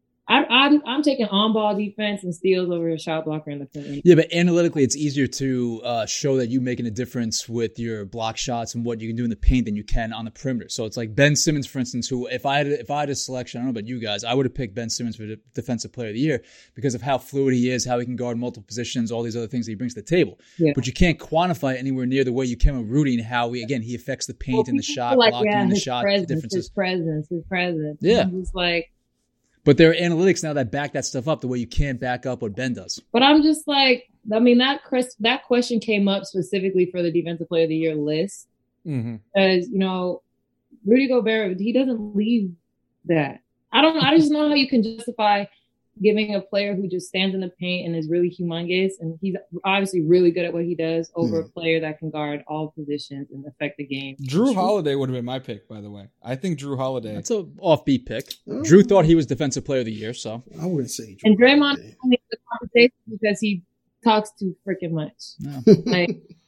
I'm taking on-ball defense and steals over a shot blocker in the perimeter. Yeah, but analytically, it's easier to show that you're making a difference with your block shots and what you can do in the paint than you can on the perimeter. So it's like Ben Simmons, for instance, who if I had a selection, I don't know about you guys, I would have picked Ben Simmons for the Defensive Player of the Year because of how fluid he is, how he can guard multiple positions, all these other things that he brings to the table. Yeah. But you can't quantify it anywhere near the way you can with Rudy and how he affects the paint and the shot, blocking and the shot differences. His presence. Yeah. He's like. But there are analytics now that back that stuff up the way you can't back up what Ben does. But I'm just like, I mean, that question came up specifically for the Defensive Player of the Year list. Because, Rudy Gobert, he doesn't leave that. I don't know. I just know how you can justify giving a player who just stands in the paint and is really humongous, and he's obviously really good at what he does, over a player that can guard all positions and affect the game. Drew Holiday would have been my pick, by the way. I think Drew Holiday. That's an offbeat pick. Drew thought he was Defensive Player of the Year, so I wouldn't say Drew. And Draymond makes the conversation because he talks too freaking much. No.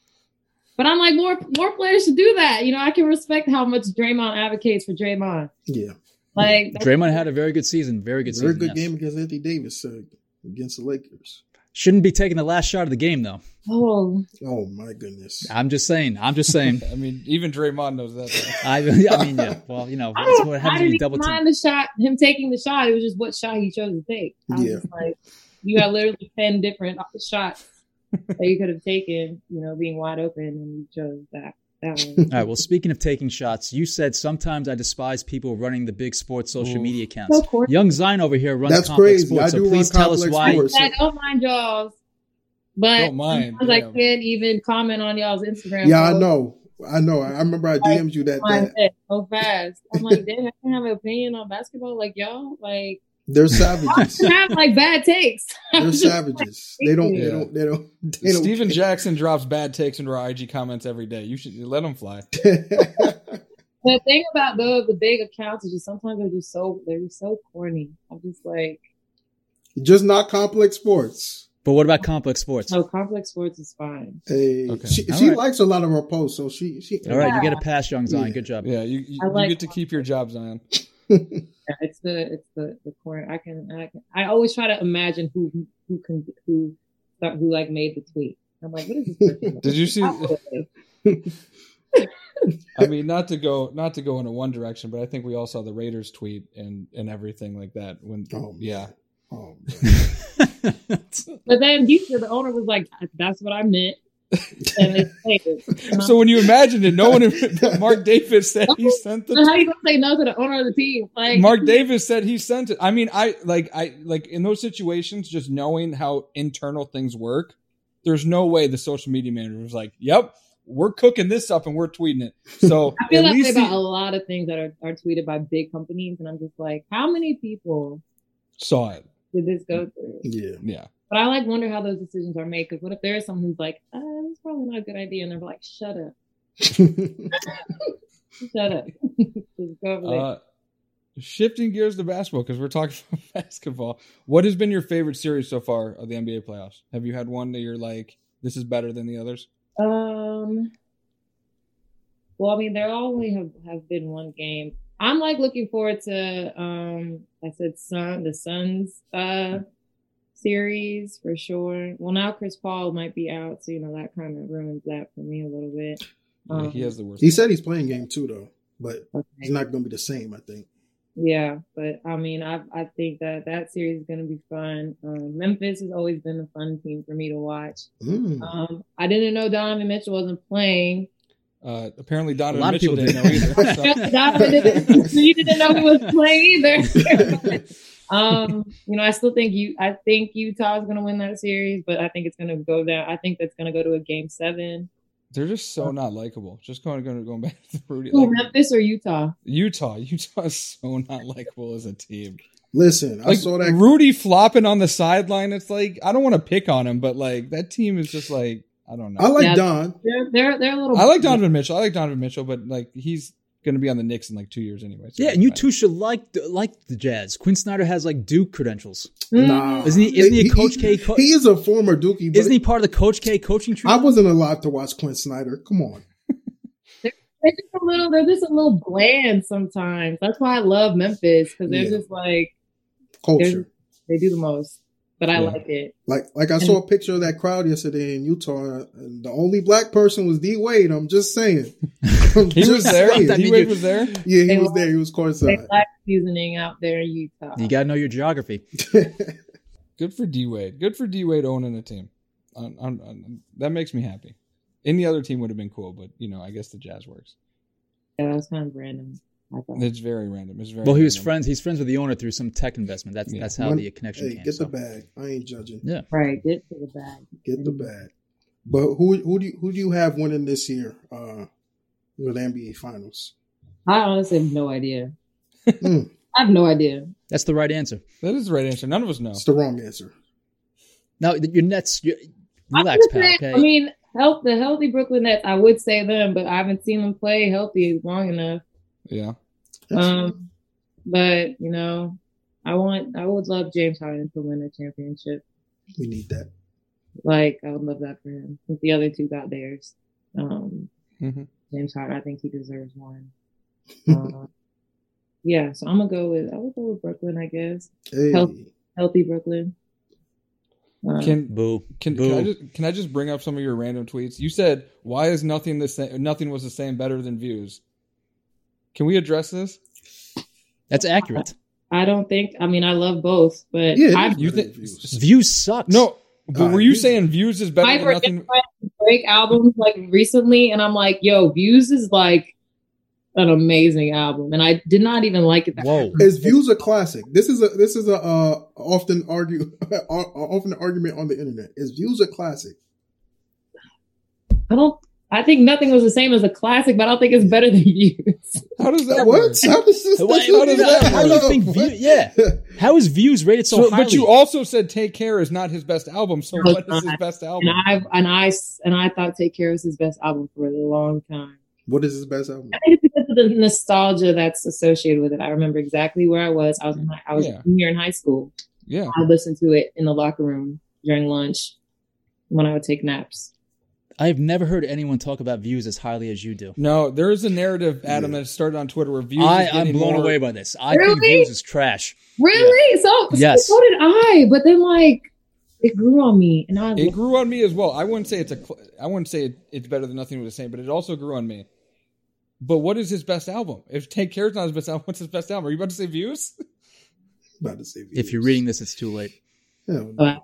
But I'm like, more players should do that. I can respect how much Draymond advocates for Draymond. Yeah. Like, Draymond had a very good season. Very good game against Anthony Davis against the Lakers. Shouldn't be taking the last shot of the game, though. Oh my goodness. I'm just saying. I mean, even Draymond knows that. I mean, yeah. Well, it's what happens when you double team. I didn't mind the shot, him taking the shot. It was just what shot he chose to take. I was like, you got literally 10 different shots that you could have taken, being wide open, and you chose that. All right. Well, speaking of taking shots, you said sometimes I despise people running the big sports social media accounts. Young Zion over here runs Complex Sports, so please tell us why. I don't mind y'all's, but don't mind. I can't even comment on y'all's Instagram. Yeah, post. I know. I remember I DM'd you that so fast. I'm like, damn, I can have an opinion on basketball like y'all. Like, They're savages. They have like bad takes. They're savages. They don't. Steven Jackson drops bad takes into our IG comments every day. You should let them fly. The thing about the big accounts is just sometimes they're just so corny. I'm just like, just not Complex Sports. But what about Complex Sports? No, Complex Sports is fine. Hey, okay. She likes a lot of her posts, so she. All right, you get a pass, Young Zion. Good job. Yeah, you get to keep your job, Zion. Yeah, it's the corner. I always try to imagine who like made the tweet. I'm like, what is this person? Did you see? I mean, not to go in a one direction, but I think we all saw the Raiders tweet and everything like that. Oh, but then the owner was like, "That's what I meant." And so when you imagine it, no one. Mark Davis said he sent the. How you gonna say no to the owner of the team? Like Mark Davis said he sent it. I mean, I like in those situations, just knowing how internal things work, there's no way the social media manager was like, "Yep, we're cooking this up and we're tweeting it." So I feel that way about a lot of things that are tweeted by big companies, and I'm just like, how many people saw it? Did this go through? Yeah. But I wonder how those decisions are made. Because what if there is someone who's like, "It's probably not a good idea," and they're like, "Shut up, shut up." Just go over there. Shifting gears to basketball because we're talking about basketball. What has been your favorite series so far of the NBA playoffs? Have you had one that you're like, this is better than the others? Well, I mean, there only have been one game. I'm like looking forward to the Suns series for sure. Well, now Chris Paul might be out, so that kind of ruins that for me a little bit. Yeah, he has the worst. He said he's playing game 2 though, but It's not going to be the same, I think. Yeah, but I mean, I think that series is going to be fun. Memphis has always been a fun team for me to watch. I didn't know Donovan Mitchell wasn't playing. Apparently Donovan Mitchell didn't know either. So. You didn't know he was playing either. I still think Utah is going to win that series, but I think it's going to go down. I think that's going to go to a game 7. They're just so not likable. Just going back to Rudy. Memphis or Utah? Utah is so not likable as a team. Listen, I saw that Rudy flopping on the sideline. It's like I don't want to pick on him, but like that team is just like I don't know. I like Don. They're a little. I like Donovan Mitchell. But like he's going to be on the Knicks in like 2 years anyway. So yeah, and you two should like the Jazz. Quinn Snyder has like Duke credentials. Nah, isn't he a Coach K? He is a former Dookie. But isn't he part of the Coach K coaching tree? I wasn't allowed to watch Quinn Snyder. Come on. They're just a little bland sometimes. That's why I love Memphis because they're just like culture. They do the most. But I like it. Like I saw a picture of that crowd yesterday in Utah, and the only black person was D Wade. I'm just saying. He was there. D Wade was there. Yeah, he was there. He was courtside. They black seasoning out there in Utah. You gotta know your geography. Good for D Wade. Good for D Wade owning a team. That makes me happy. Any other team would have been cool, but I guess the Jazz works. Yeah, that was kind of random. It's very random. Well, he was friends. He's friends with the owner through some tech investment. That's how the connection came. Get the bag. I ain't judging. Yeah, right. Get to the bag. Get the bag. But who do you have winning this year with the NBA Finals? I honestly have no idea. I have no idea. That's the right answer. That is the right answer. None of us know. It's the wrong answer. Now your Nets. Relax, pal. Okay. I mean, the healthy Brooklyn Nets. I would say them, but I haven't seen them play healthy long enough. Yeah. But I would love James Harden to win a championship. We need that. Like, I would love that for him. Since the other two got theirs. James Harden, I think he deserves one. Yeah, so I would go with Brooklyn, I guess. Hey. Healthy Brooklyn. Can I just bring up some of your random tweets? You said, "Why is nothing the same? Nothing was the same better than Views." Can we address this? That's accurate. I don't think. I mean, I love both, but you think Views sucks? No, but were you saying Views is better than nothing? Drake albums like recently, and I'm like, yo, Views is like an amazing album, and I did not even like it. Is Views a classic? This is a often argument on the internet. Is Views a classic? I think nothing was the same as a classic, but I don't think it's better than Views. How does that work? How do you think Views? Yeah. How is Views rated so highly? But you also said Take Care is not his best album. So what is his best album? And I thought Take Care was his best album for a long time. What is his best album? I think it's because of the nostalgia that's associated with it. I remember exactly where I was. I was here in high school. Yeah. I listened to it in the locker room during lunch when I would take naps. I've never heard anyone talk about Views as highly as you do. No, there is a narrative, Adam, that started on Twitter where Views I'm blown away by this. I think Views is trash. Really? Yeah. So did I. But then, it grew on me, and it grew on me as well. I wouldn't say it's better than Nothing Was the Same, but it also grew on me. But what is his best album? If Take Care is not his best album, what's his best album? Are you about to say Views? About to say Views. If you're reading this, it's too late. Yeah.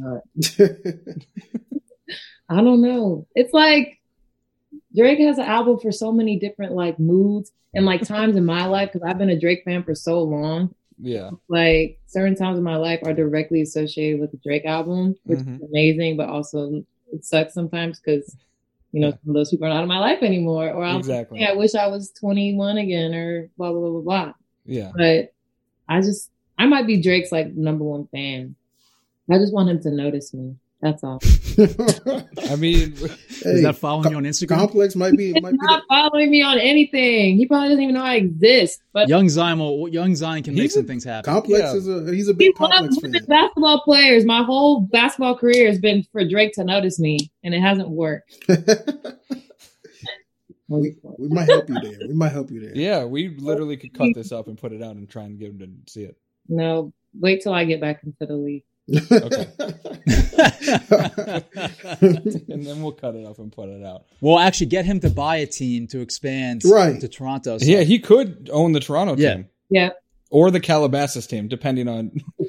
I don't know. It's like Drake has an album for so many different moods and times in my life, because I've been a Drake fan for so long. Yeah. Certain times in my life are directly associated with the Drake album, which is amazing, but also it sucks sometimes because, some of those people are not in my life anymore. Or I wish I was 21 again, or blah, blah, blah, blah, blah. Yeah. But I might be Drake's number one fan. I just want him to notice me. That's all. I mean, is that following you on Instagram? Complex might be not following me on anything. He probably doesn't even know I exist. But Young Zion can make some things happen. Complex he's a big Complex fan. Basketball players. My whole basketball career has been for Drake to notice me, and it hasn't worked. we might help you there. Yeah, we literally could cut this up and put it out and try and get him to see it. No, wait till I get back into the league. Okay. And then we'll cut it up and put it out. We'll actually get him to buy a team to expand to Toronto. So. Yeah, he could own the Toronto team. Yeah. Or the Calabasas team, depending on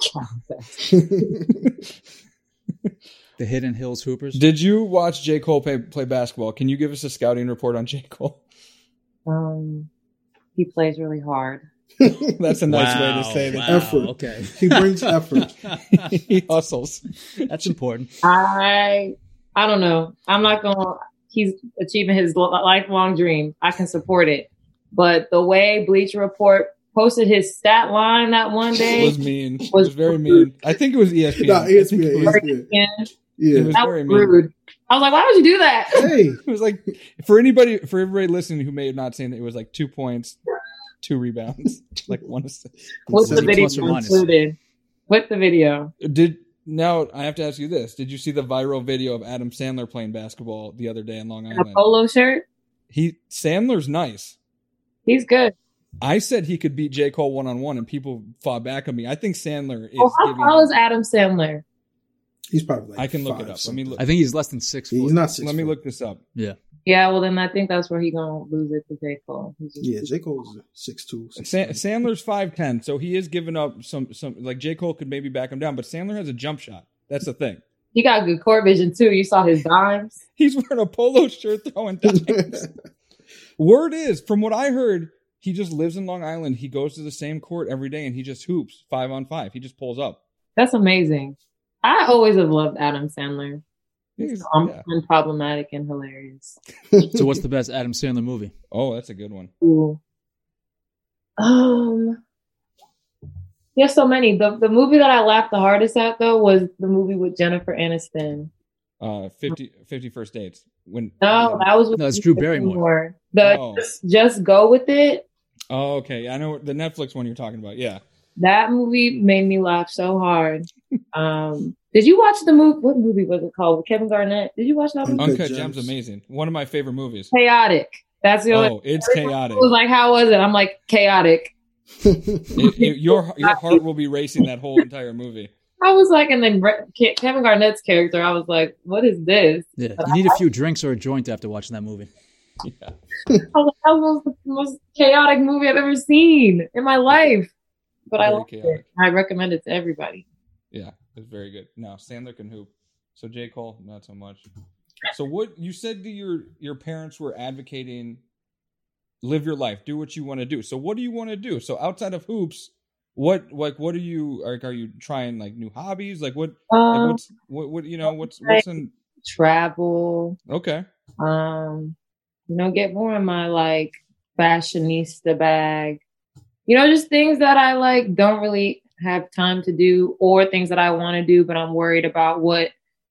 the Hidden Hills Hoopers. Did you watch J. Cole play basketball? Can you give us a scouting report on J. Cole? He plays really hard. That's a nice way to say that. Effort. Okay. He brings effort. He hustles. That's important. I don't know. I'm not going to... He's achieving his lifelong dream. I can support it. But the way Bleacher Report posted his stat line that one day... It was mean. It was very mean. I think it was ESPN. No, ESPN. Yeah. It was that very was rude. Mean. I was like, why would you do that? Hey. It was for everybody listening who may have not seen it, it was 2 points, 2 rebounds, 1 assist. What's the video included? What's the video? Now I have to ask you this: did you see the viral video of Adam Sandler playing basketball the other day in Long Island? A polo shirt. Sandler's nice. He's good. I said he could beat J. Cole 1-on-1, and people fought back on me. I think Sandler is. How tall is Adam Sandler? He's probably I can look it up. Let me look. I think he's less than 6 foot. He's not 6 Let me look this up. Yeah. Yeah, well then I think that's where he's gonna lose it to J. Cole. Yeah, J. Cole's 6'2". Sandler's 5'10", so he is giving up some J. Cole could maybe back him down, but Sandler has a jump shot. That's the thing. He got good court vision too. You saw his dimes. He's wearing a polo shirt throwing dimes. Word is, from what I heard, he just lives in Long Island. He goes to the same court every day and he just hoops 5-on-5. He just pulls up. That's amazing. I always have loved Adam Sandler. He's unproblematic and hilarious. So what's the best Adam Sandler movie? Oh, that's a good one. Ooh. There's so many. The movie that I laughed the hardest at though was the movie with Jennifer Aniston. 50 First Dates. That was with it's Drew Barrymore. Just Go With It. Oh, okay. I know the Netflix one you're talking about. Yeah. That movie made me laugh so hard. Did you watch the movie? What movie was it called? With Kevin Garnett. Did you watch that movie? Uncut Gems, amazing. One of my favorite movies. Chaotic. That's the only. Oh, it's chaotic. It was like, how was it? I'm like, chaotic. Your heart will be racing that whole entire movie. I was like, and then Kevin Garnett's character, I was like, what is this? Yeah, you need a few drinks or a joint after watching that movie. Yeah. I was like, that was the most chaotic movie I've ever seen in my life. But I loved it. I recommend it to everybody. Yeah, it's very good. No, Sandler can hoop. So J. Cole, not so much. So what you said that your parents were advocating, live your life, do what you want to do. So what do you want to do? So outside of hoops, what are you are you trying new hobbies? What's in travel? Okay. Get more in my fashionista bag. Just things that I don't really. have time to do, or things that I want to do, but I'm worried about what,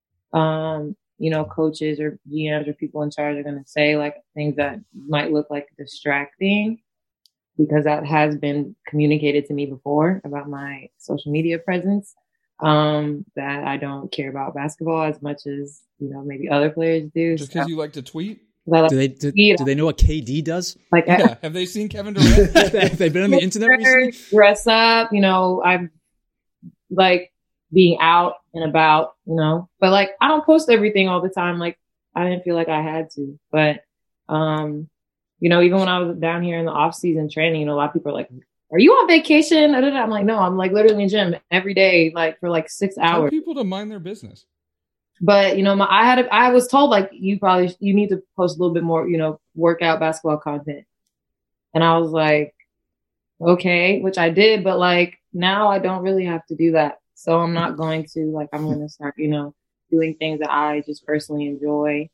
coaches or GMs or people in charge are going to say, like things that might look like distracting, because that has been communicated to me before about my social media presence, that I don't care about basketball as much as, maybe other players do. Just because you like to tweet? Do they know what KD does? Like, yeah. Have they seen Kevin Durant? Have they been on the internet recently? Dress up, I'm like being out and about, but like I don't post everything all the time. Like I didn't feel like I had to, but even when I was down here in the off season training, a lot of people are like, "Are you on vacation?" I'm like, "No, I'm like literally in the gym every day, like for like 6 hours." Tell people to mind their business. But I was told like you need to post a little bit more, workout basketball content, and I was like, okay, which I did, but like now I don't really have to do that, so I'm not going to. Like I'm going to start, doing things that I just personally enjoy.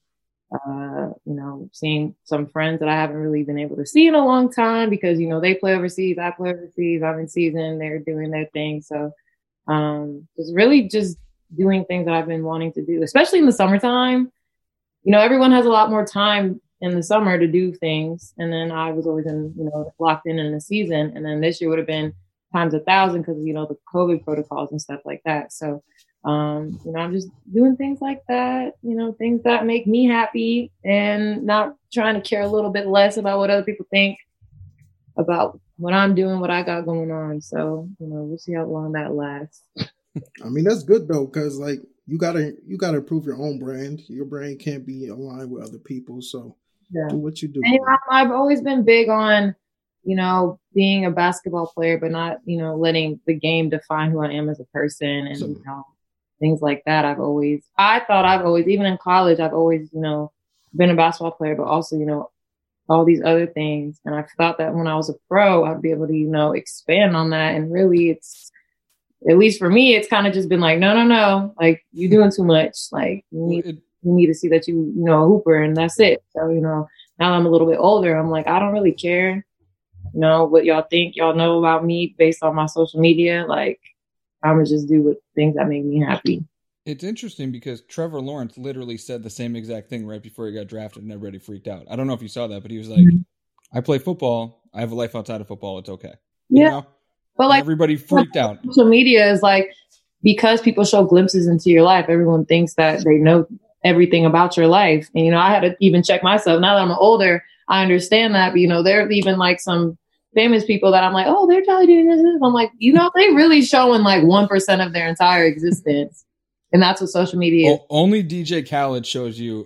Seeing some friends that I haven't really been able to see in a long time because they play overseas, I play overseas, I'm in season, they're doing their thing, so it's really just doing things that I've been wanting to do, especially in the summertime. Everyone has a lot more time in the summer to do things. And then I was always locked in the season. And then this year would have been times 1,000 because, the COVID protocols and stuff like that. So, I'm just doing things like that, things that make me happy and not trying to care a little bit less about what other people think about what I'm doing, what I got going on. So, we'll see how long that lasts. I mean, that's good though, because like you gotta improve your own brand. Your brand can't be aligned with other people. So do what you do. And, I've always been big on, being a basketball player, but not, letting the game define who I am as a person and things like that. I thought I've always, even in college, I've always, been a basketball player, but also, all these other things. And I thought that when I was a pro, I'd be able to, expand on that. And really at least for me, it's kind of just been like, no, like you're doing too much. Like you need to see that a hooper, and that's it. So, now that I'm a little bit older, I'm like, I don't really care, what y'all think, y'all know about me based on my social media. Like I'm gonna just do things that make me happy. It's interesting because Trevor Lawrence literally said the same exact thing right before he got drafted and everybody freaked out. I don't know if you saw that, but he was like, I play football. I have a life outside of football. It's okay. Yeah. But like everybody freaked out. Social media is like, because people show glimpses into your life, everyone thinks that they know everything about your life. And, I had to even check myself. Now that I'm older, I understand that. But, there are even like some famous people that I'm like, oh, they're probably doing this. I'm like, they really showing like 1% of their entire existence. And that's what social media is. Only DJ Khaled shows you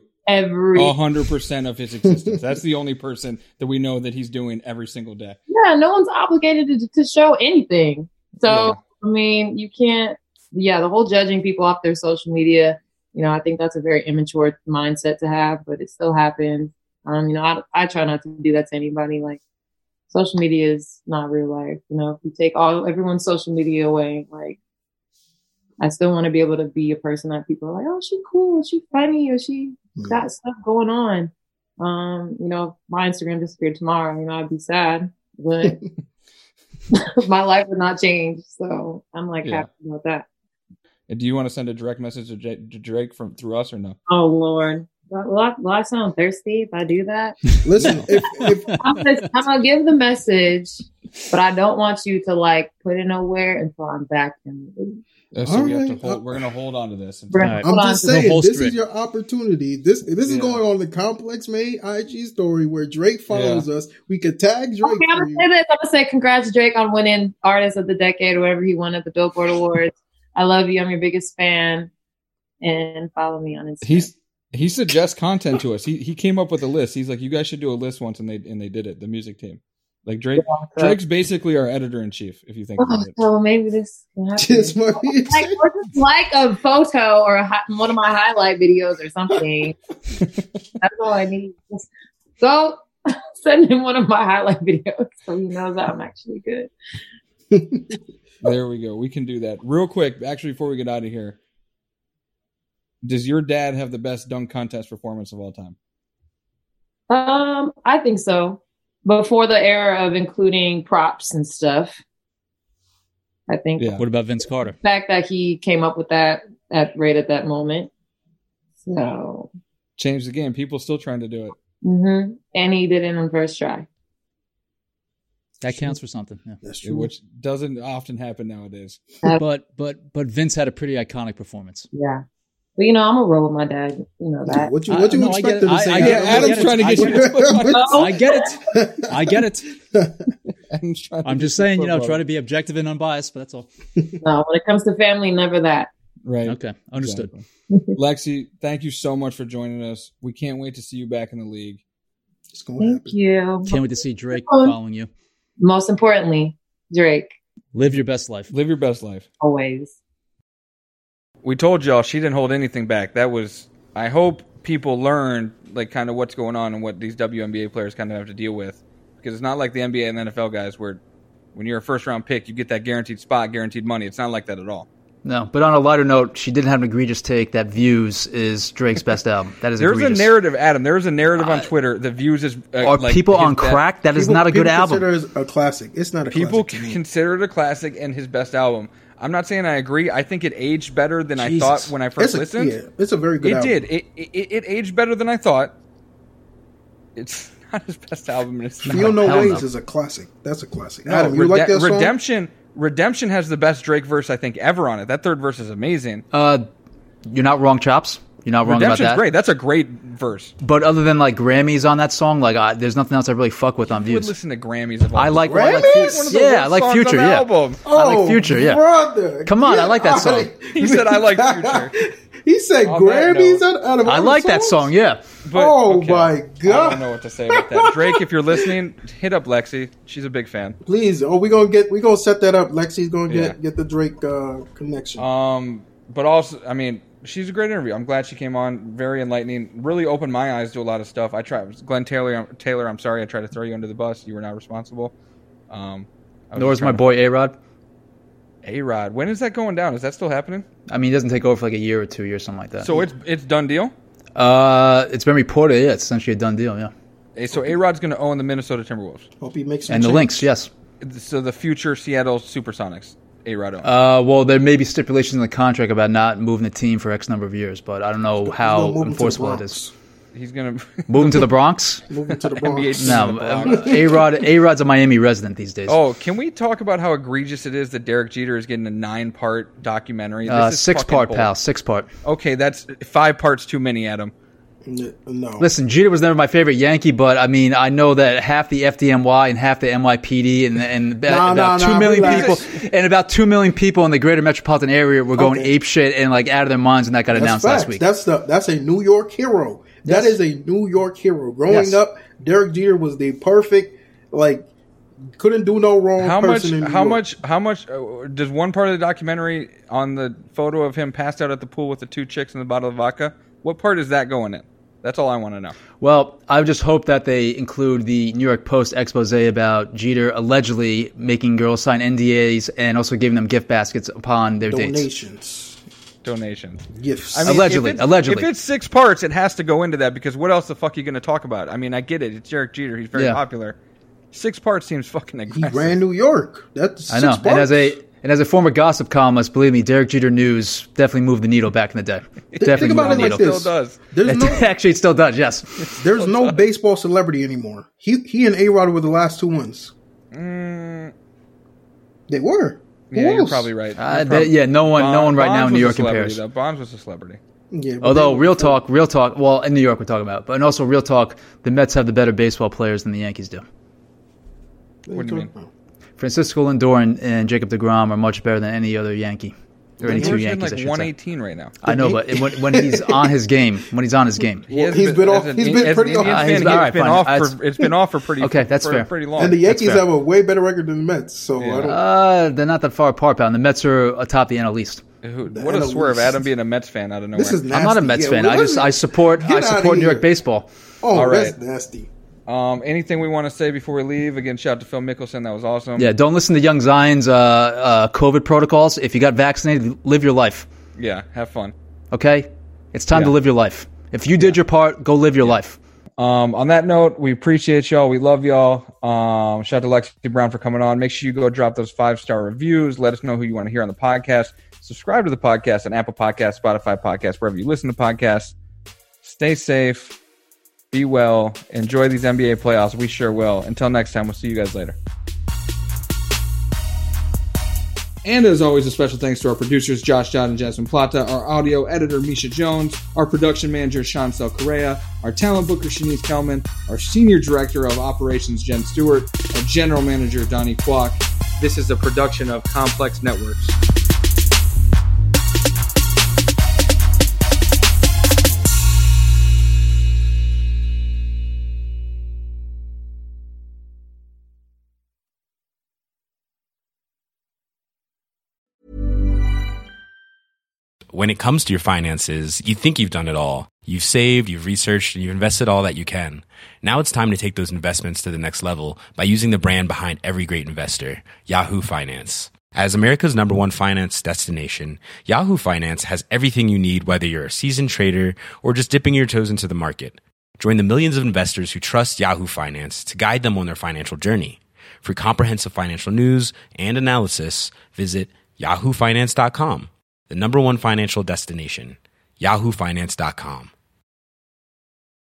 100% of his existence. That's the only person that we know that he's doing every single day. Yeah, no one's obligated to show anything. So, I mean, you can't, the whole judging people off their social media, I think that's a very immature mindset to have, but it still happens. I try not to do that to anybody. Like, social media is not real life. If you take everyone's social media away, like, I still want to be able to be a person that people are like, oh, she's cool, she's funny, or she got stuff going on. If my Instagram disappeared tomorrow, I'd be sad, but my life would not change. So I'm like happy about that. And do you want to send a direct message to Drake through us or no? Oh Lord. Will I sound thirsty if I do that? Listen, if I'm gonna give the message, but I don't want you to like put it nowhere until I'm back in the league. So we're gonna hold on to this. I'm just saying, this is your opportunity. This is going on the Complex Made IG story where Drake follows us. We could tag Drake. Okay, I'm gonna say this. I'm gonna say congrats to Drake on winning Artist of the Decade or whatever he won at the Billboard Awards. I love you. I'm your biggest fan. And follow me on Instagram. He suggests content to us. He came up with a list. He's like, you guys should do a list once, and they did it. The music team. Like Drake's basically our editor in chief, if you think about it. So maybe this can happen. like a photo or one of my highlight videos or something. That's all I need. Just go send him one of my highlight videos so he knows that I'm actually good. There we go. We can do that real quick. Actually, before we get out of here, does your dad have the best dunk contest performance of all time? I think so. Before the era of including props and stuff. I think What about Vince Carter? the fact that he came up with that at that moment. So Changed the game. People still trying to do it. and he did it on first try. That counts for something. Yeah. That's true. Which doesn't often happen nowadays. But Vince had a pretty iconic performance. Yeah. But I'm gonna roll with my dad. You know that. What you No, I expect get them it. to say? Adam's trying to get you to put I get it. I get it. Adam's trying to I'm get just saying, you to put try to be objective and unbiased, but that's all. No, when it comes to family, never that. Right. Okay, understood. Exactly. Lexi, thank you so much for joining us. We can't wait to see you back in the league. It's going to Thank happen. you. Can't wait to see Drake following you. Most importantly, Drake, Live your best life. Live your best life. always. We told y'all she didn't hold anything back. That was, I hope people learn like kind of what's going on and what these WNBA players kind of have to deal with. Because it's not like the NBA and the NFL guys where when you're a first round pick, you get that guaranteed spot, guaranteed money. It's not like that at all. No, but on a lighter note, she did have an egregious take that Views is Drake's best album. That is There's egregious. a narrative, Adam. There's a narrative on Twitter that Views is Are like people his on crack? That is not a good album. People consider it a classic. It's not a People classic to me. consider it a classic and his best album. I'm not saying I agree. I think it aged better than I Jesus. thought when I first listened. It's a very good It album. did. It aged better than I thought. It's not his best album. And it's not. Feel No Hell Ways no. is a classic. That's a classic. No, Adam, you like that song? Redemption has the best Drake verse I think ever on it. That third verse is amazing. You're not wrong, Chops. You're not wrong about Redemption's that. great. That's a great verse. But other than like Grammys on that song, like there's nothing else I really fuck with on You would Views. listen to Grammys of all I like, Grammys? One of the yeah, worst I like songs Future. on the Yeah, album. I like Future. Yeah, brother. Come on, Get I like that out song. of- He said I like Future. He said On that Grammys note, out of I all like the that songs? song. Yeah, But, Oh okay. my I God. don't know what to say about that. Drake, if you're listening, hit up Lexi. She's a big fan. Please, we gonna set that up. Lexi's gonna get the Drake connection. But also, I mean, she's a great interview. I'm glad she came on. Very enlightening. Really opened my eyes to a lot of stuff. I tried. Glenn Taylor, I'm sorry. I tried to throw you under the bus. You were not responsible. nor is my boy A-Rod. A-Rod. When is that going down? Is that still happening? I mean, he doesn't take over for like a year or 2 years, something like that. So it's done deal? It's been reported. Yeah, it's essentially a done deal. Yeah, So A-Rod's going to own the Minnesota Timberwolves. Hope he makes some and the change. Lynx. Yes. So the future Seattle Supersonics, A-Rod owns. Well, there may be stipulations in the contract about not moving the team for X number of years, but I don't know how He's gonna move him to the enforceable it Bronx. is. He's going to... Moving to the Bronx? Moving to the NBA Bronx. No, A-Rod's a Miami resident these days. Oh, can we talk about how egregious it is that Derek Jeter is getting a 9-part documentary? This is 6-part, fucking pal. bull. 6-part. Okay, that's 5 parts too many, Adam. No. Listen, Jeter was never my favorite Yankee, but I mean, I know that half the FDNY and half the NYPD and about 2 million relax. people and about 2 million people in the greater metropolitan area were going Okay. ape shit and like out of their minds when that got That's announced facts. last week. That's a New York hero. That Yes. is a New York hero. Growing Yes. up, Derek Jeter was the perfect, couldn't do no wrong How much? person in New How York. much? Does one part of the documentary on the photo of him passed out at the pool with the 2 chicks and the bottle of vodka? What part is that going in? That's all I want to know. Well, I just hope that they include the New York Post expose about Jeter allegedly making girls sign NDAs and also giving them gift baskets upon their dates. Donations. Gifts. I mean, Allegedly. If it's 6 parts, it has to go into that because what else the fuck are you going to talk about? I mean, I get it. It's Derek Jeter. He's very Yeah. popular. 6 parts seems fucking he aggressive. ran New York. That's I know. 6 parts. And as a former gossip columnist, believe me, Derek Jeter News definitely moved the needle back in the day. Definitely Think about moved it the like needle. this. Still does. There's Actually, it still does, yes. there's no baseball celebrity anymore. He and A-Rod were the last 2 ones. They were. Who Yeah, you're else? probably right. No one right now in New York compares. compares. Though. Bonds was a celebrity. Yeah, but Although, they were real before. talk, well, in New York we're talking about, but and also real talk, the Mets have the better baseball players than the Yankees do. What do you mean? Francisco Lindor and Jacob deGrom are much better than any other Yankee. Or any 2 Lindor's hitting Yankees, I like should say. 118 right now. I know, but when he's on his game, He's been off- he's been pretty off. It's been off for pretty. Okay, that's fair. Pretty long. And the Yankees fair. have a way better record than the Mets. So I don't. They're not that far apart, pal. And the Mets are atop the NL East. What a swerve! Adam being a Mets fan out of nowhere. This is nasty. I'm not a Mets Yeah, fan. well, I support Get outta New York here. baseball. Oh, All that's right. nasty. Anything we want to say before we leave? Again, shout out to Phil Mickelson. That was awesome. Yeah, don't listen to Young Zion's COVID protocols. If you got vaccinated, live your life. Yeah, have fun. Okay? It's time to Yeah. live your life. If you did your part, go live your life. On that note, we appreciate y'all. We love y'all. Shout out to Lexi Brown for coming on. Make sure you go drop those 5-star reviews. Let us know who you want to hear on the podcast. Subscribe to the podcast on Apple Podcasts, Spotify Podcasts, wherever you listen to podcasts. Stay safe. Be well. Enjoy these NBA playoffs. We sure will. Until next time, we'll see you guys later. And as always, a special thanks to our producers, Josh Dodd and Jasmine Plata, our audio editor, Misha Jones, our production manager, Shancel Correa, our talent booker, Shanice Kelman, our senior director of operations, Jen Stewart, our general manager, Donnie Kwok. This is a production of Complex Networks. When it comes to your finances, you think you've done it all. You've saved, you've researched, and you've invested all that you can. Now it's time to take those investments to the next level by using the brand behind every great investor, Yahoo Finance. As America's #1 finance destination, Yahoo Finance has everything you need, whether you're a seasoned trader or just dipping your toes into the market. Join the millions of investors who trust Yahoo Finance to guide them on their financial journey. For comprehensive financial news and analysis, visit yahoofinance.com. The #1 financial destination, yahoofinance.com.